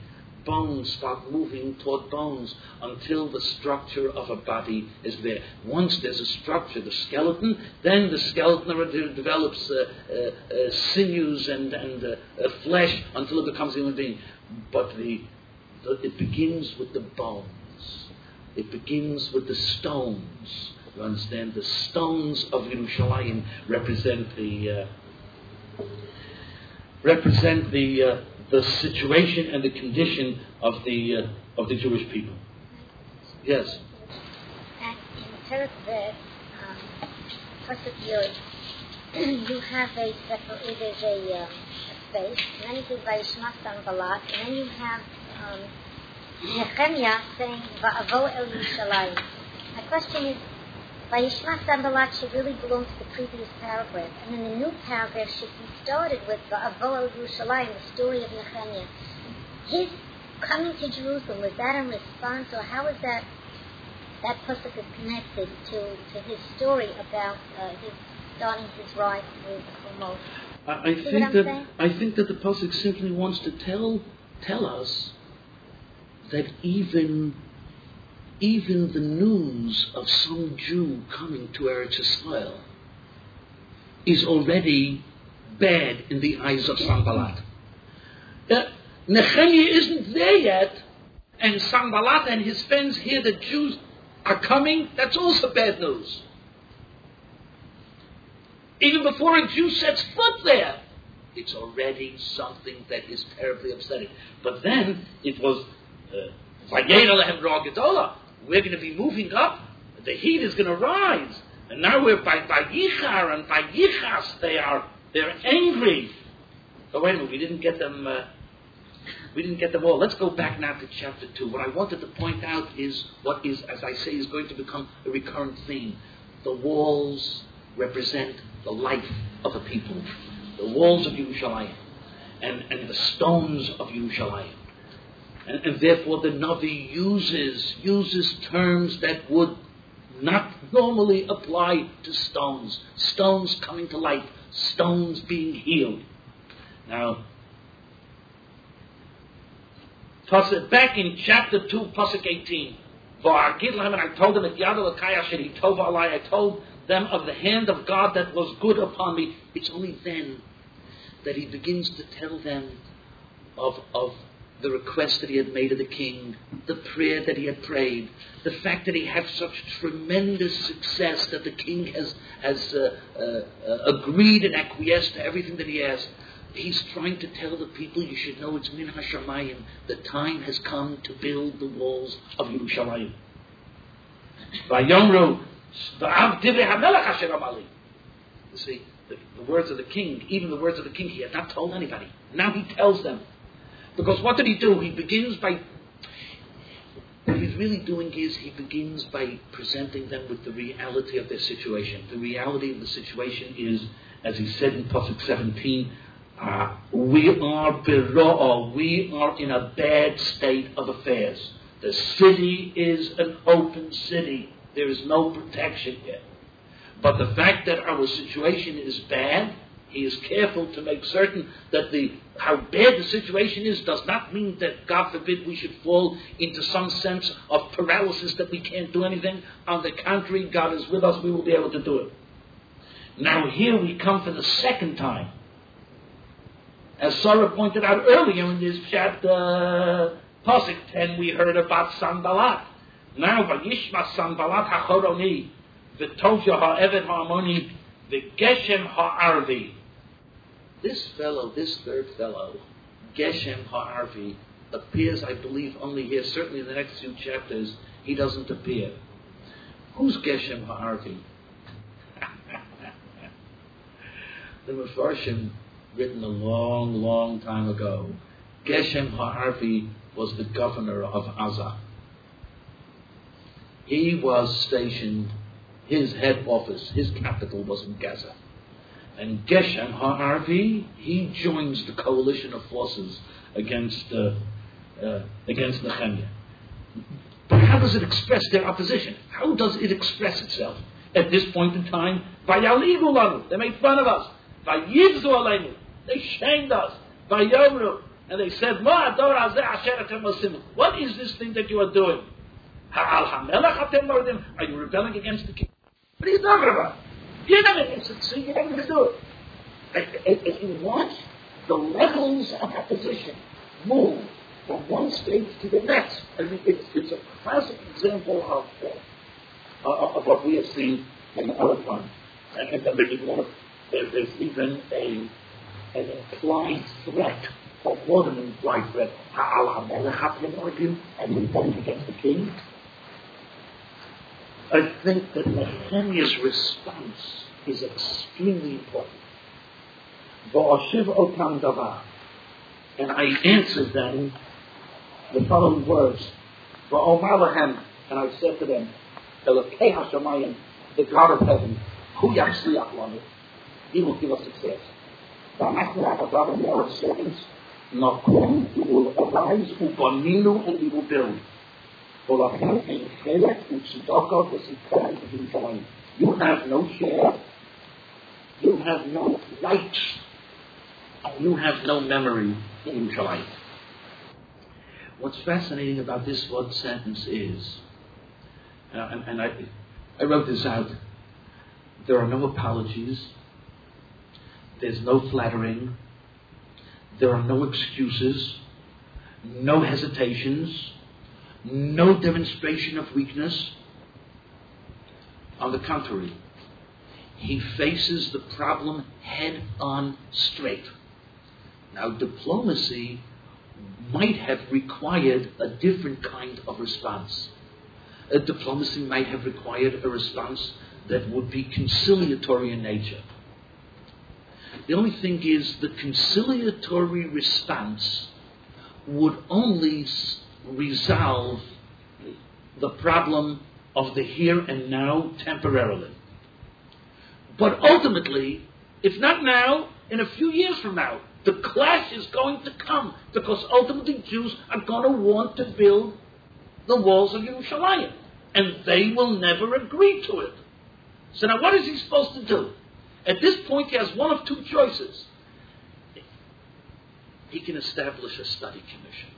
bones start moving toward bones until the structure of a body is there. Once there's a structure, the skeleton, then the skeleton develops uh, uh, uh, sinews and, and uh, uh, flesh until it becomes a human being. But the, the, it begins with the bones. It begins with the stones. You understand? The stones of Yerushalayim represent the uh, represent the uh, the situation and the condition of the uh, of the Jewish people. Yes. And in terms of the um, Pasuk Yud, you have a separate, there's a, um, a space, and then you do Vayishma Sanballat, and then you have um, Nehemiah saying Va'avo El Yerushalayim. My question is, Vayishma Sanballat should really belong to the previous paragraph, and then the new paragraph should be started with Va'avo El Yerushalayim, the story of Nehemiah. His coming to Jerusalem, was that in response, or how is that that pasuk is connected to, to his story about uh, his starting his ride with Chumot? I, I think that saying? I think that the pasuk simply wants to tell tell us that even even the news of some Jew coming to Eretz Yisrael is already bad in the eyes of Sanballat. Uh, Nehemiah isn't there yet, and Sanballat and his friends hear that Jews are coming. That's also bad news. Even before a Jew sets foot there, it's already something that is terribly upsetting. But then it was Vayera lehem ra gedola. We're going to be moving up. The heat is going to rise, and now we're by by Yichar and by Yichas. They are they're angry. But wait a minute, we didn't get them. Uh, we didn't get them all. Let's go back now to chapter two. What I wanted to point out is what is, as I say, is going to become a recurrent theme. The walls represent the life of a people. The walls of Yerushalayim, and and the stones of Yerushalayim. And, and therefore the Navi uses uses terms that would not normally apply to stones. Stones coming to life. Stones being healed. Now, back in chapter two, Pasuk eighteen, and I told them at Yad Elokei Tova Alai, I told them of the hand of God that was good upon me. It's only then that he begins to tell them of of the request that he had made of the king, the prayer that he had prayed, the fact that he had such tremendous success that the king has has uh, uh, uh, agreed and acquiesced to everything that he asked. He's trying to tell the people, you should know it's min hashamayim. The time has come to build the walls of Yerushalayim. Vayomru, you see, the, the words of the king, even the words of the king, he had not told anybody. Now he tells them. Because what did he do? He begins by, what he's really doing is he begins by presenting them with the reality of their situation. The reality of the situation is, as he said in Pasuk seventeen, uh, we are bero'ah, we are in a bad state of affairs. The city is an open city. There is no protection yet. But the fact that our situation is bad, he is careful to make certain that the how bad the situation is does not mean that, God forbid, we should fall into some sense of paralysis that we can't do anything. On the contrary, God is with us, we will be able to do it. Now here we come for the second time. As Sarah pointed out earlier in this chapter, Pasuk ten, we heard about Sanballat. Now, Vayishma Sanballat HaChoroni, V'Tovya HaEved HaAmoni, V'Geshem HaArvi. This fellow, this third fellow, Geshem HaArvi, appears, I believe, only here. Certainly in the next few chapters, he doesn't appear. Who's Geshem HaArvi? The Mefarshim, written a long, long time ago, Geshem HaArvi was the governor of Azah. He was stationed, his head office, his capital was in Gaza. And Geshem HaArvi, he joins the coalition of forces against uh, uh, against Nehemiah. But how does it express their opposition? How does it express itself? At this point in time, Vayaligu lanu, they made fun of us. Vayivzu aleinu, they shamed us. Vayomru, And they said, "Ma ador hazeh asher atem osim." What is this thing that you are doing? Ha'al hamelech atem mordim? Are you rebelling against the king? What are you talking about? You're not going to succeed. You're not going to do it. If, if you watch the levels of opposition move from one stage to the next, I mean, it's, it's a classic example of uh, of what we have seen in other times. And, and then there's, there's even a an implied threat, or more than an implied threat. Ha'al hamelech atem mordim? Are you rebelling against the king? I think that Nehemiah's response is extremely important. V'ashiv otam davar. And I answered them the following words. V'omar lahem, and I said to them, Elokei hashamayim, the God of heaven, hu yatzliach lanu, he will give us success. V'amachnu ha'adav and our servants, nakum, we will arise, u'baninu, and we will build. You have no share, you have no rights, you have no memory in Yerushalayim. What's fascinating about this one sentence is, uh, and, and I, I wrote this out, there are no apologies, there's no flattering, there are no excuses, no hesitations, no demonstration of weakness. On the contrary, he faces the problem head on straight. Now, diplomacy might have required a different kind of response. A diplomacy might have required a response that would be conciliatory in nature. The only thing is, the conciliatory response would only resolve the problem of the here and now temporarily. But ultimately, if not now, in a few years from now, the clash is going to come, because ultimately Jews are going to want to build the walls of Yerushalayim, and they will never agree to it. So now what is he supposed to do? At this point he has one of two choices. He can establish a study commission.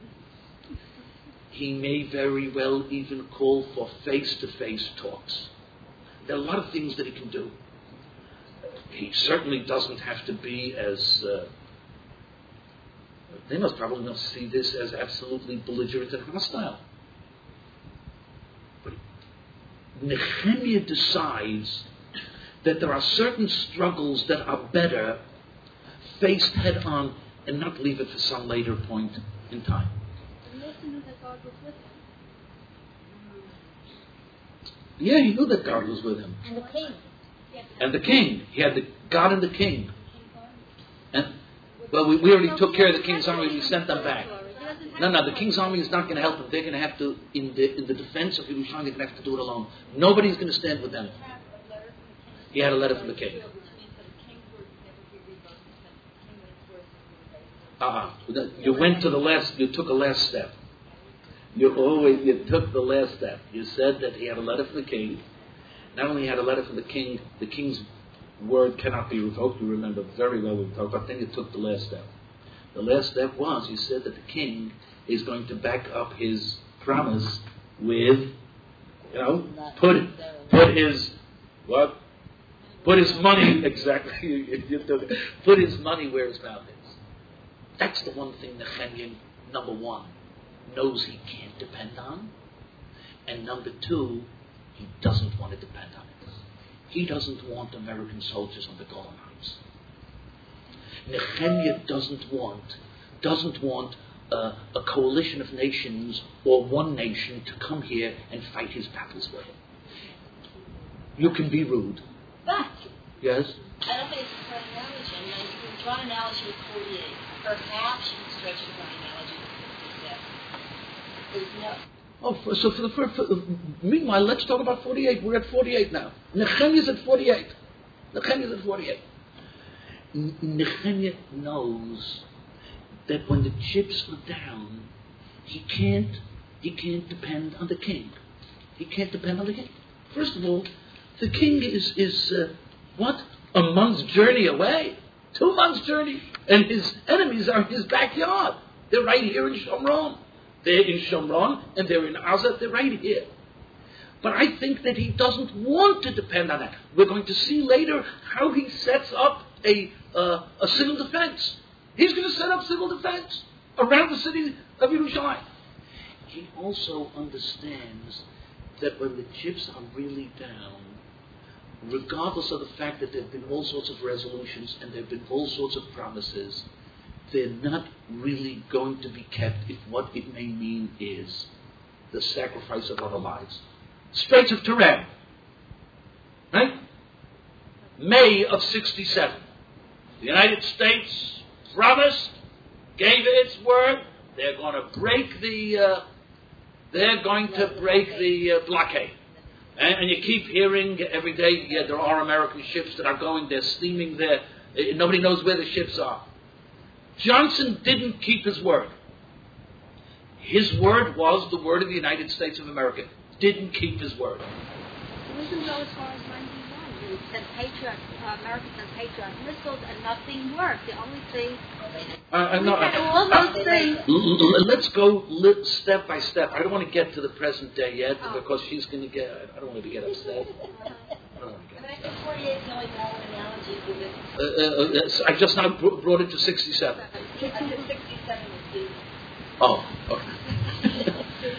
He may very well even call for face-to-face talks. There are a lot of things that he can do. He certainly doesn't have to be as... Uh, they must probably not see this as absolutely belligerent and hostile. But Nehemiah decides that there are certain struggles that are better faced head-on and not leave it for some later point in time. Yeah, he knew that God was with him. And the king. And the king. He had the God and the king. And well, we, we already took care of the king's army. We sent them back. No, no, the king's army is not going to help them. They're going to have to, in the in the defense of Yerushalayim, they're going to have to do it alone. Nobody's going to stand with them. He had a letter from the king. Ah, uh-huh. You went to the last. You took a last step. You always you took the last step. You said that he had a letter from the king. Not only had a letter from the king, the king's word cannot be revoked. You remember very well what we talked about. Then you took the last step. The last step was you said that the king is going to back up his promise with, you know, put put his what? Put his money exactly. you, you took it. Put his money where his mouth is. That's the one thing Nehemiah, number one, knows he can't depend on, and number two, he doesn't want to depend on it. He doesn't want American soldiers on the Golan Heights. Nehemiah doesn't want doesn't want uh, a coalition of nations or one nation to come here and fight his battles with him. You can be rude. But Yes. I don't think it's a correct analogy. I mean, you can draw an analogy with forty-eight. Perhaps you can stretch it by an analogy with fifty-seven. There's no. Oh, for, so for the for, for, meanwhile, let's talk about forty-eight. We're at forty-eight now. Nehemiah's at forty-eight. Nehemiah's at forty-eight. N- Nehemiah knows that when the chips are down, he can't he can't depend on the king. He can't depend on the king. First of all, the king is is uh, what a month's journey away. Two months' journey. And his enemies are in his backyard. They're right here in Shomron. They're in Shomron, and they're in Gaza. They're right here. But I think that he doesn't want to depend on that. We're going to see later how he sets up a, uh, a civil defense. He's going to set up civil defense around the city of Yerushalayim. He also understands that when the chips are really down, regardless of the fact that there have been all sorts of resolutions and there have been all sorts of promises, they're not really going to be kept if what it may mean is the sacrifice of our lives. Straits of Tiran, right? May of sixty-seven. The United States promised, gave its word, they're going to break the, uh, they're going to break the uh, blockade. And, and you keep hearing every day, yeah, there are American ships that are going, they're steaming there. Uh, nobody knows where the ships are. Johnson didn't keep his word. His word was the word of the United States of America. Didn't keep his word. We can go as far as ninety-one. You sent Patriot, uh, America sent Patriot missiles, and nothing worked. The only thing... Uh, uh, no, we had uh, all those things. L- l- let's go li- step by step. I don't want to get to the present day yet Oh. because she's going to get... I don't want to get upset. I don't want to get I mean, I think forty-eight is the only valid analogy for this. uh, uh, uh, so I just now br- brought it to sixty-seven. I think sixty-seven is the... Oh, okay.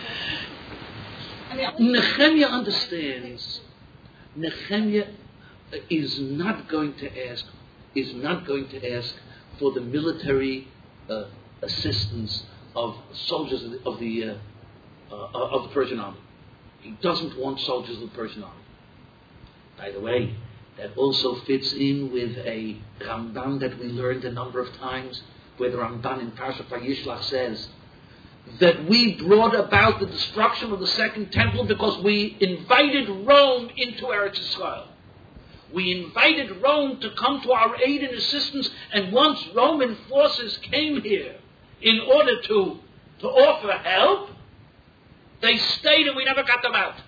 I mean, Nehemiah understands. Nehemiah is not going to ask, is not going to ask for the military uh, assistance of soldiers of the of the, uh, uh, of the Persian army. He doesn't want soldiers of the Persian army. By the way, that also fits in with a Ramban that we learned a number of times, where the Ramban in Parshat Vayishlach says that we brought about the destruction of the Second Temple because we invited Rome into Eretz Yisrael. We invited Rome to come to our aid and assistance, and once Roman forces came here in order to, to offer help, they stayed and we never got them out.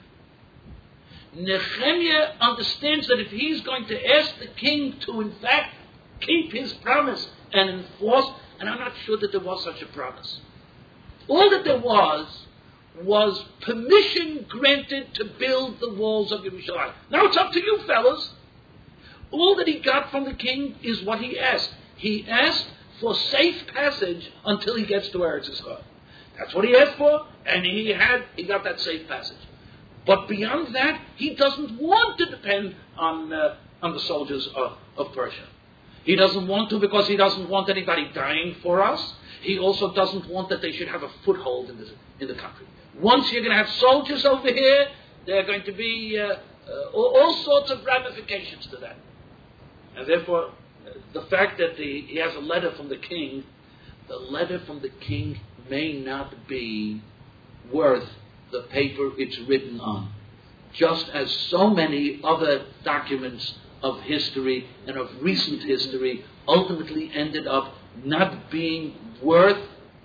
Nehemiah understands that if he's going to ask the king to, in fact, keep his promise and enforce, and I'm not sure that there was such a promise. All that there was, was permission granted to build the walls of Yerushalayim. Now it's up to you, fellas. All that he got from the king is what he asked. He asked for safe passage until he gets to Eretz Yisrael. That's what he asked for, and he had, he got that safe passage. But beyond that, he doesn't want to depend on uh, on the soldiers of, of Persia. He doesn't want to because he doesn't want anybody dying for us. He also doesn't want that they should have a foothold in the, in the country. Once you're going to have soldiers over here, there are going to be uh, uh, all, all sorts of ramifications to that. And therefore, uh, the fact that the, he has a letter from the king, the letter from the king may not be worth the paper it's written on. Just as so many other documents of history and of recent history ultimately ended up not being worth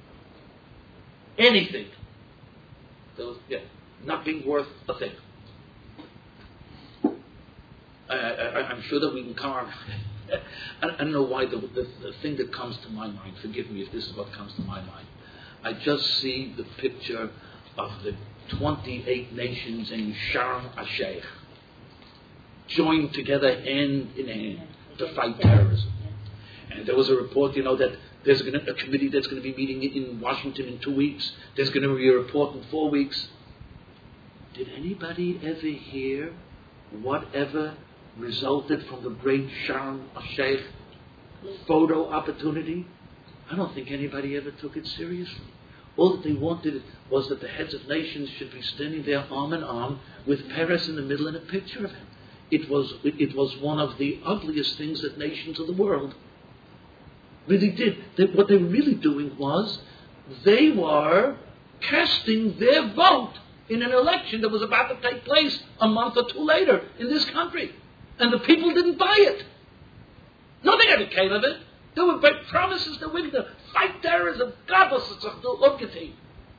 anything. Those, yeah, not being worth a thing. I, I, I'm sure that we can come on. I, I don't know why the, the, the thing that comes to my mind, forgive me if this is what comes to my mind, I just see the picture of the twenty-eight nations in Sharm el-Sheikh joined together hand in hand to fight terrorism. And there was a report, you know, that there's gonna, a committee that's going to be meeting in Washington in two weeks. There's going to be a report in four weeks. Did anybody ever hear whatever resulted from the great Sharm el-Sheikh photo opportunity? I don't think anybody ever took it seriously. All that they wanted was that the heads of nations should be standing there arm in arm with Peres in the middle and a picture of him. It was, it, it was one of the ugliest things that nations of the world really did. They, what they were really doing was they were casting their vote in an election that was about to take place a month or two later in this country. And the people didn't buy it. Nothing ever came of it. There were big promises that we're going to fight terrorism, godless of the Ugati.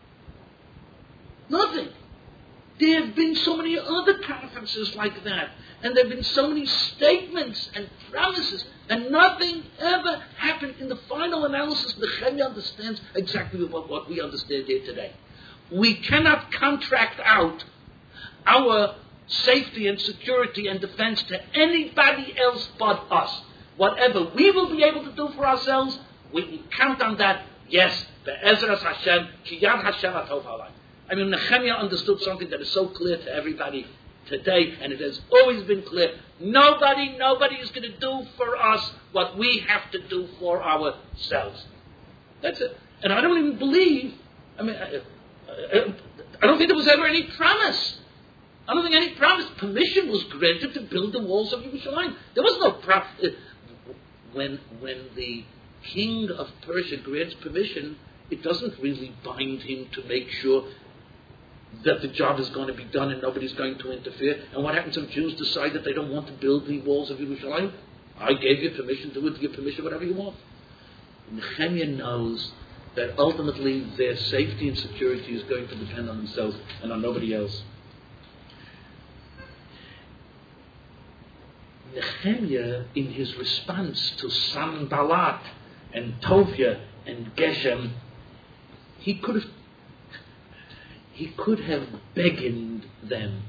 Nothing. There have been so many other conferences like that. And there have been so many statements and promises, and nothing ever happened. In the final analysis, Nehemiah understands exactly what, what we understand here today. We cannot contract out our safety and security and defense to anybody else but us. Whatever we will be able to do for ourselves, we can count on that. Yes, be'ezras Hashem, ki yad Hashem atov halai. I mean, Nehemiah understood something that is so clear to everybody today, and it has always been clear. Nobody, nobody is going to do for us what we have to do for ourselves. That's it. And I don't even believe, I mean, I, I, I don't think there was ever any promise. I don't think any promise. Permission was granted to build the walls of Yerushalayim. There was no promise. When, when the king of Persia grants permission, it doesn't really bind him to make sure that the job is going to be done and nobody's going to interfere. And what happens if Jews decide that they don't want to build the walls of Yerushalayim? I gave you permission, do it, give permission, whatever you want. Nehemiah knows that ultimately their safety and security is going to depend on themselves and on nobody else. Nehemiah, in his response to Sanballat and Tovia and Geshem, he could have he could have begged them.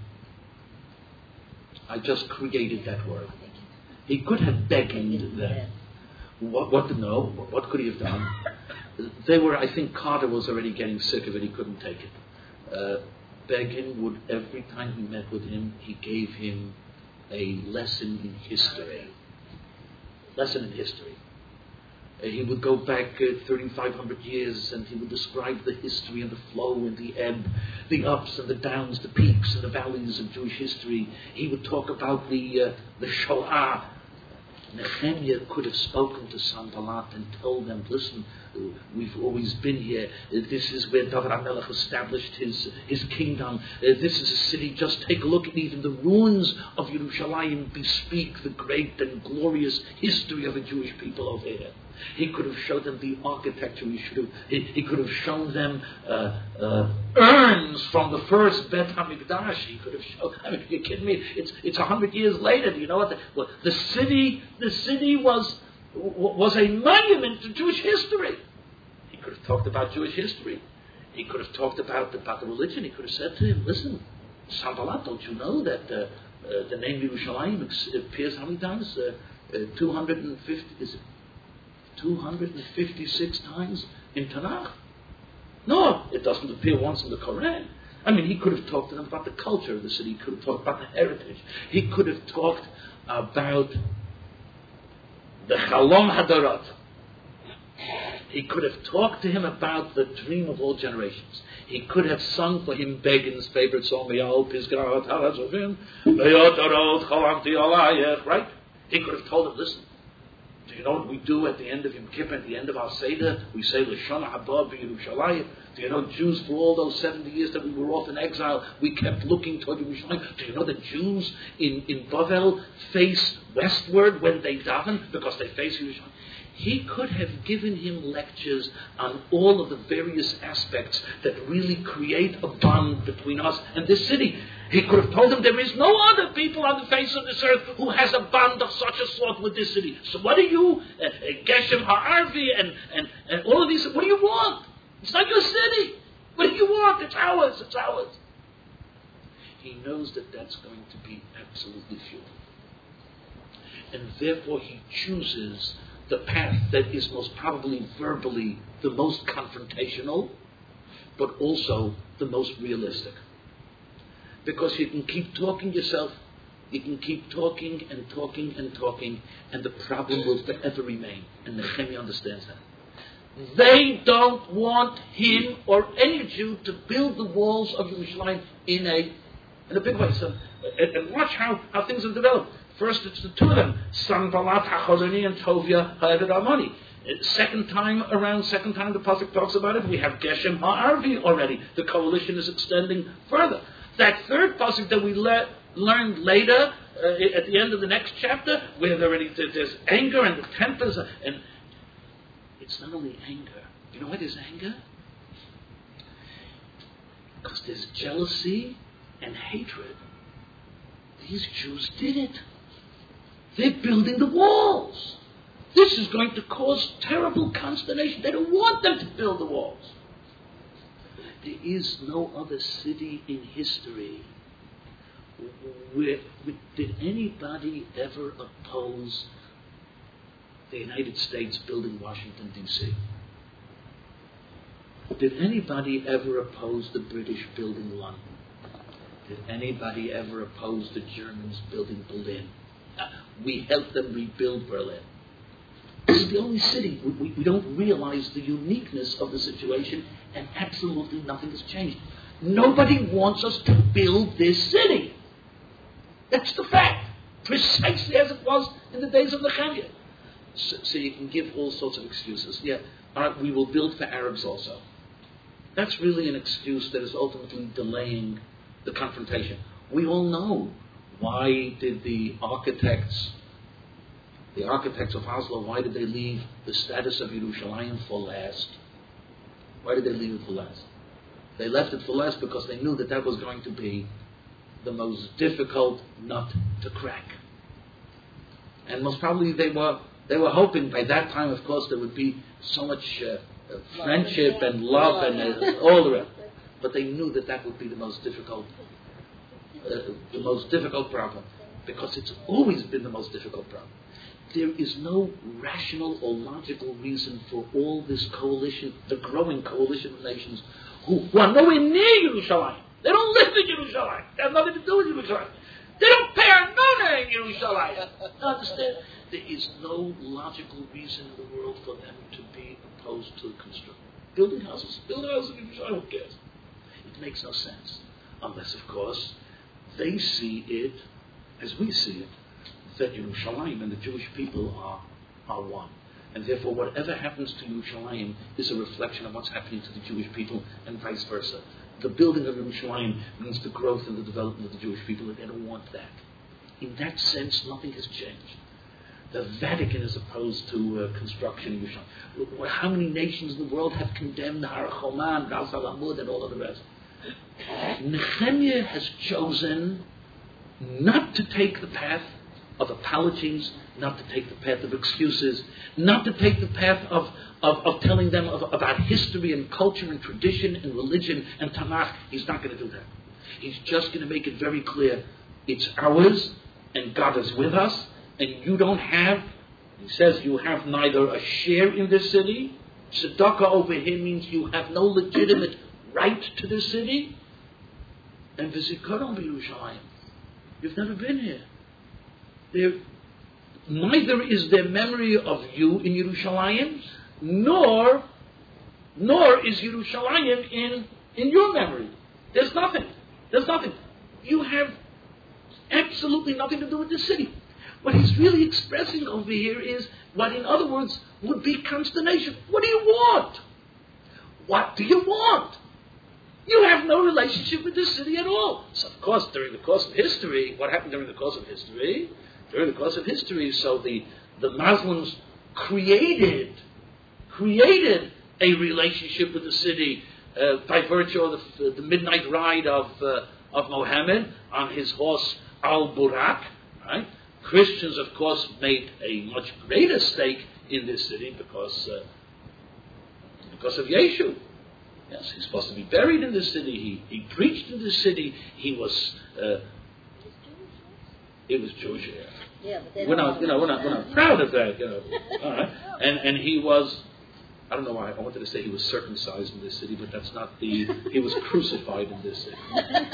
I just created that word. He could have begged them. What? What? No. What could he have done? They were. I think Carter was already getting sick of it. He couldn't take it. Uh, Begin would, every time he met with him, he gave him a lesson in history. Lesson in history. Uh, he would go back uh, thirty-five hundred years and he would describe the history and the flow and the ebb, the ups and the downs, the peaks and the valleys of Jewish history. He would talk about the uh, the Shoah. Nehemiah could have spoken to Sanballat and told them, listen, uh, we've always been here. Uh, this is where David HaMelech established his, his kingdom. Uh, this is a city. Just take a look at even the ruins of Yerushalayim bespeak the great and glorious history of the Jewish people over here. He could have showed them the architecture. He, should have, he, he could have shown them uh, uh, urns from the first Bet HaMikdash. He could have shown. I mean, are you kidding me? It's it's a hundred years later. Do you know what? The, well, the city, the city was was a monument to Jewish history. He could have talked about Jewish history. He could have talked about about the religion. He could have said to him, "Listen, Sanballat, don't you know that uh, uh, the name Yerushalayim appears how many times? Uh, uh, two hundred fifty. Is it? two hundred fifty-six times in Tanakh. No, it doesn't appear once in the Quran. I mean, he could have talked to them about the culture of the city. He could have talked about the heritage. He could have talked about the Chalom Hadarot. He could have talked to him about the dream of all generations. He could have sung for him Begin's favorite song, right? He could have told him, listen, do you know what we do at the end of Yom Kippur, at the end of our Seder? We say, L'shana haba b'Yerushalayim. Do you know Jews, for all those seventy years that we were off in exile, we kept looking toward Yerushalayim? Do you know that Jews in, in Bavel face westward when they daven? Because they face Yerushalayim. He could have given him lectures on all of the various aspects that really create a bond between us and this city. He could have told him there is no other people on the face of this earth who has a bond of such a sort with this city. So what do you, uh, uh, Geshem Ha'arvi and, and, and all of these, what do you want? It's not your city. What do you want? It's ours. It's ours. He knows that that's going to be absolutely futile. And therefore he chooses the path that is most probably verbally the most confrontational, but also the most realistic. Because you can keep talking yourself, you can keep talking and talking and talking, and the problem will forever remain. And Nehemiah understands that. They don't want him or any Jew to build the walls of Yerushalayim in a in a big way. So, and, and watch how, how things have developed. First, it's the two of them, Sanballat HaCholoni and Tovia HaEved Ammoni. Second time around, second time the pasuk talks about it, we have Geshem Ha'arvi already. The coalition is extending further. That third pasuk that we le- learned later, uh, at the end of the next chapter, where there already there's anger and the tempers, and it's not only anger. You know why there's anger? Because there's jealousy and hatred. These Jews did it. They're building the walls. This is going to cause terrible consternation. They don't want them to build the walls. There is no other city in history where, where did anybody ever oppose the United States building Washington, D C? Did anybody ever oppose the British building London? Did anybody ever oppose the Germans building Berlin? Uh, we helped them rebuild Berlin. This is the only city. We, we, we don't realize the uniqueness of the situation, and absolutely nothing has changed. Nobody wants us to build this city. That's the fact. Precisely as it was in the days of Nehemiah. So, so you can give all sorts of excuses. Yeah, all right, we will build for Arabs also. That's really an excuse that is ultimately delaying the confrontation. We all know why did the architects, the architects of Oslo, why did they leave the status of Yerushalayim for last? Why did they leave it for last? They left it for last because they knew that that was going to be the most difficult nut to crack. And most probably they were they were hoping by that time, of course, there would be so much uh, uh, friendship and love and uh, all the rest. But they knew that that would be the most difficult, uh, the most difficult problem, because it's always been the most difficult problem. There is no rational or logical reason for all this coalition, the growing coalition of nations, who, who are nowhere near Yerushalayim. They don't live in Yerushalayim. They have nothing to do with Yerushalayim. They don't pay Arnona in Yerushalayim. Understand? There is no logical reason in the world for them to be opposed to construction. Building houses. Building houses in Yerushalayim, who cares? It makes no sense. Unless, of course, they see it as we see it, that Yerushalayim and the Jewish people are, are one. And therefore, whatever happens to Yerushalayim is a reflection of what's happening to the Jewish people, and vice versa. The building of Yerushalayim means the growth and the development of the Jewish people, and they don't want that. In that sense, nothing has changed. The Vatican is opposed to uh, construction in Yerushalayim. How many nations in the world have condemned Har Choman, Ras Al Amud, and all of the rest? Nehemiah has chosen not to take the path of apologies, not to take the path of excuses, not to take the path of, of, of telling them of, about history and culture and tradition and religion and Tanakh. He's not going to do that. He's just going to make it very clear, it's ours, and God is with us, and you don't have, he says, you have neither a share in this city. Tzedakah over here means you have no legitimate right to this city. And v'zikaron b'Yerushalayim. You've never been here. There, neither is there memory of you in Yerushalayim, nor, nor is Yerushalayim in, in your memory. There's nothing. There's nothing. You have absolutely nothing to do with this city. What he's really expressing over here is what, in other words, would be consternation. What do you want? What do you want? You have no relationship with this city at all. So, of course, during the course of history, what happened during the course of history? During the course of history, so the, the Muslims created, created a relationship with the city uh, by virtue of the, the midnight ride of, uh, of Mohammed on his horse Al-Burak, right? Christians, of course, made a much greater stake in this city because, uh, because of Yeshu. Yes, he's supposed to be buried in this city. He, he preached in this city. He was, uh, it was Jewish. Yeah, yeah but we're not, you know, we're not, we're not proud of that. You know, all right. And and he was, I don't know why I wanted to say he was circumcised in this city, but that's not the. He was crucified in this city.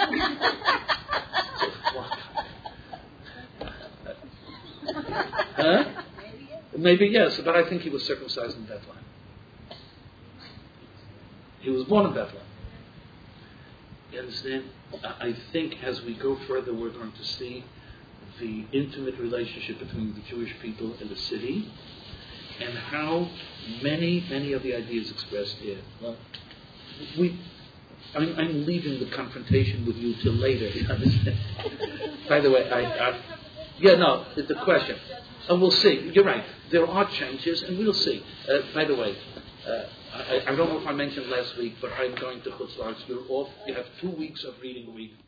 Huh? Maybe yes, but I think he was circumcised in Bethlehem. He was born in Bethlehem. You understand? I think as we go further, we're going to see the intimate relationship between the Jewish people and the city, and how many, many of the ideas expressed here. Well, we, I'm, I'm leaving the confrontation with you till later. You understand? By the way, I, I, yeah, no, it's the question. And we'll see. You're right. There are changes, and we'll see. Uh, by the way, uh, I, I don't know if I mentioned last week, but I'm going to Chutz La'aretz. You're off. You have two weeks of reading a week.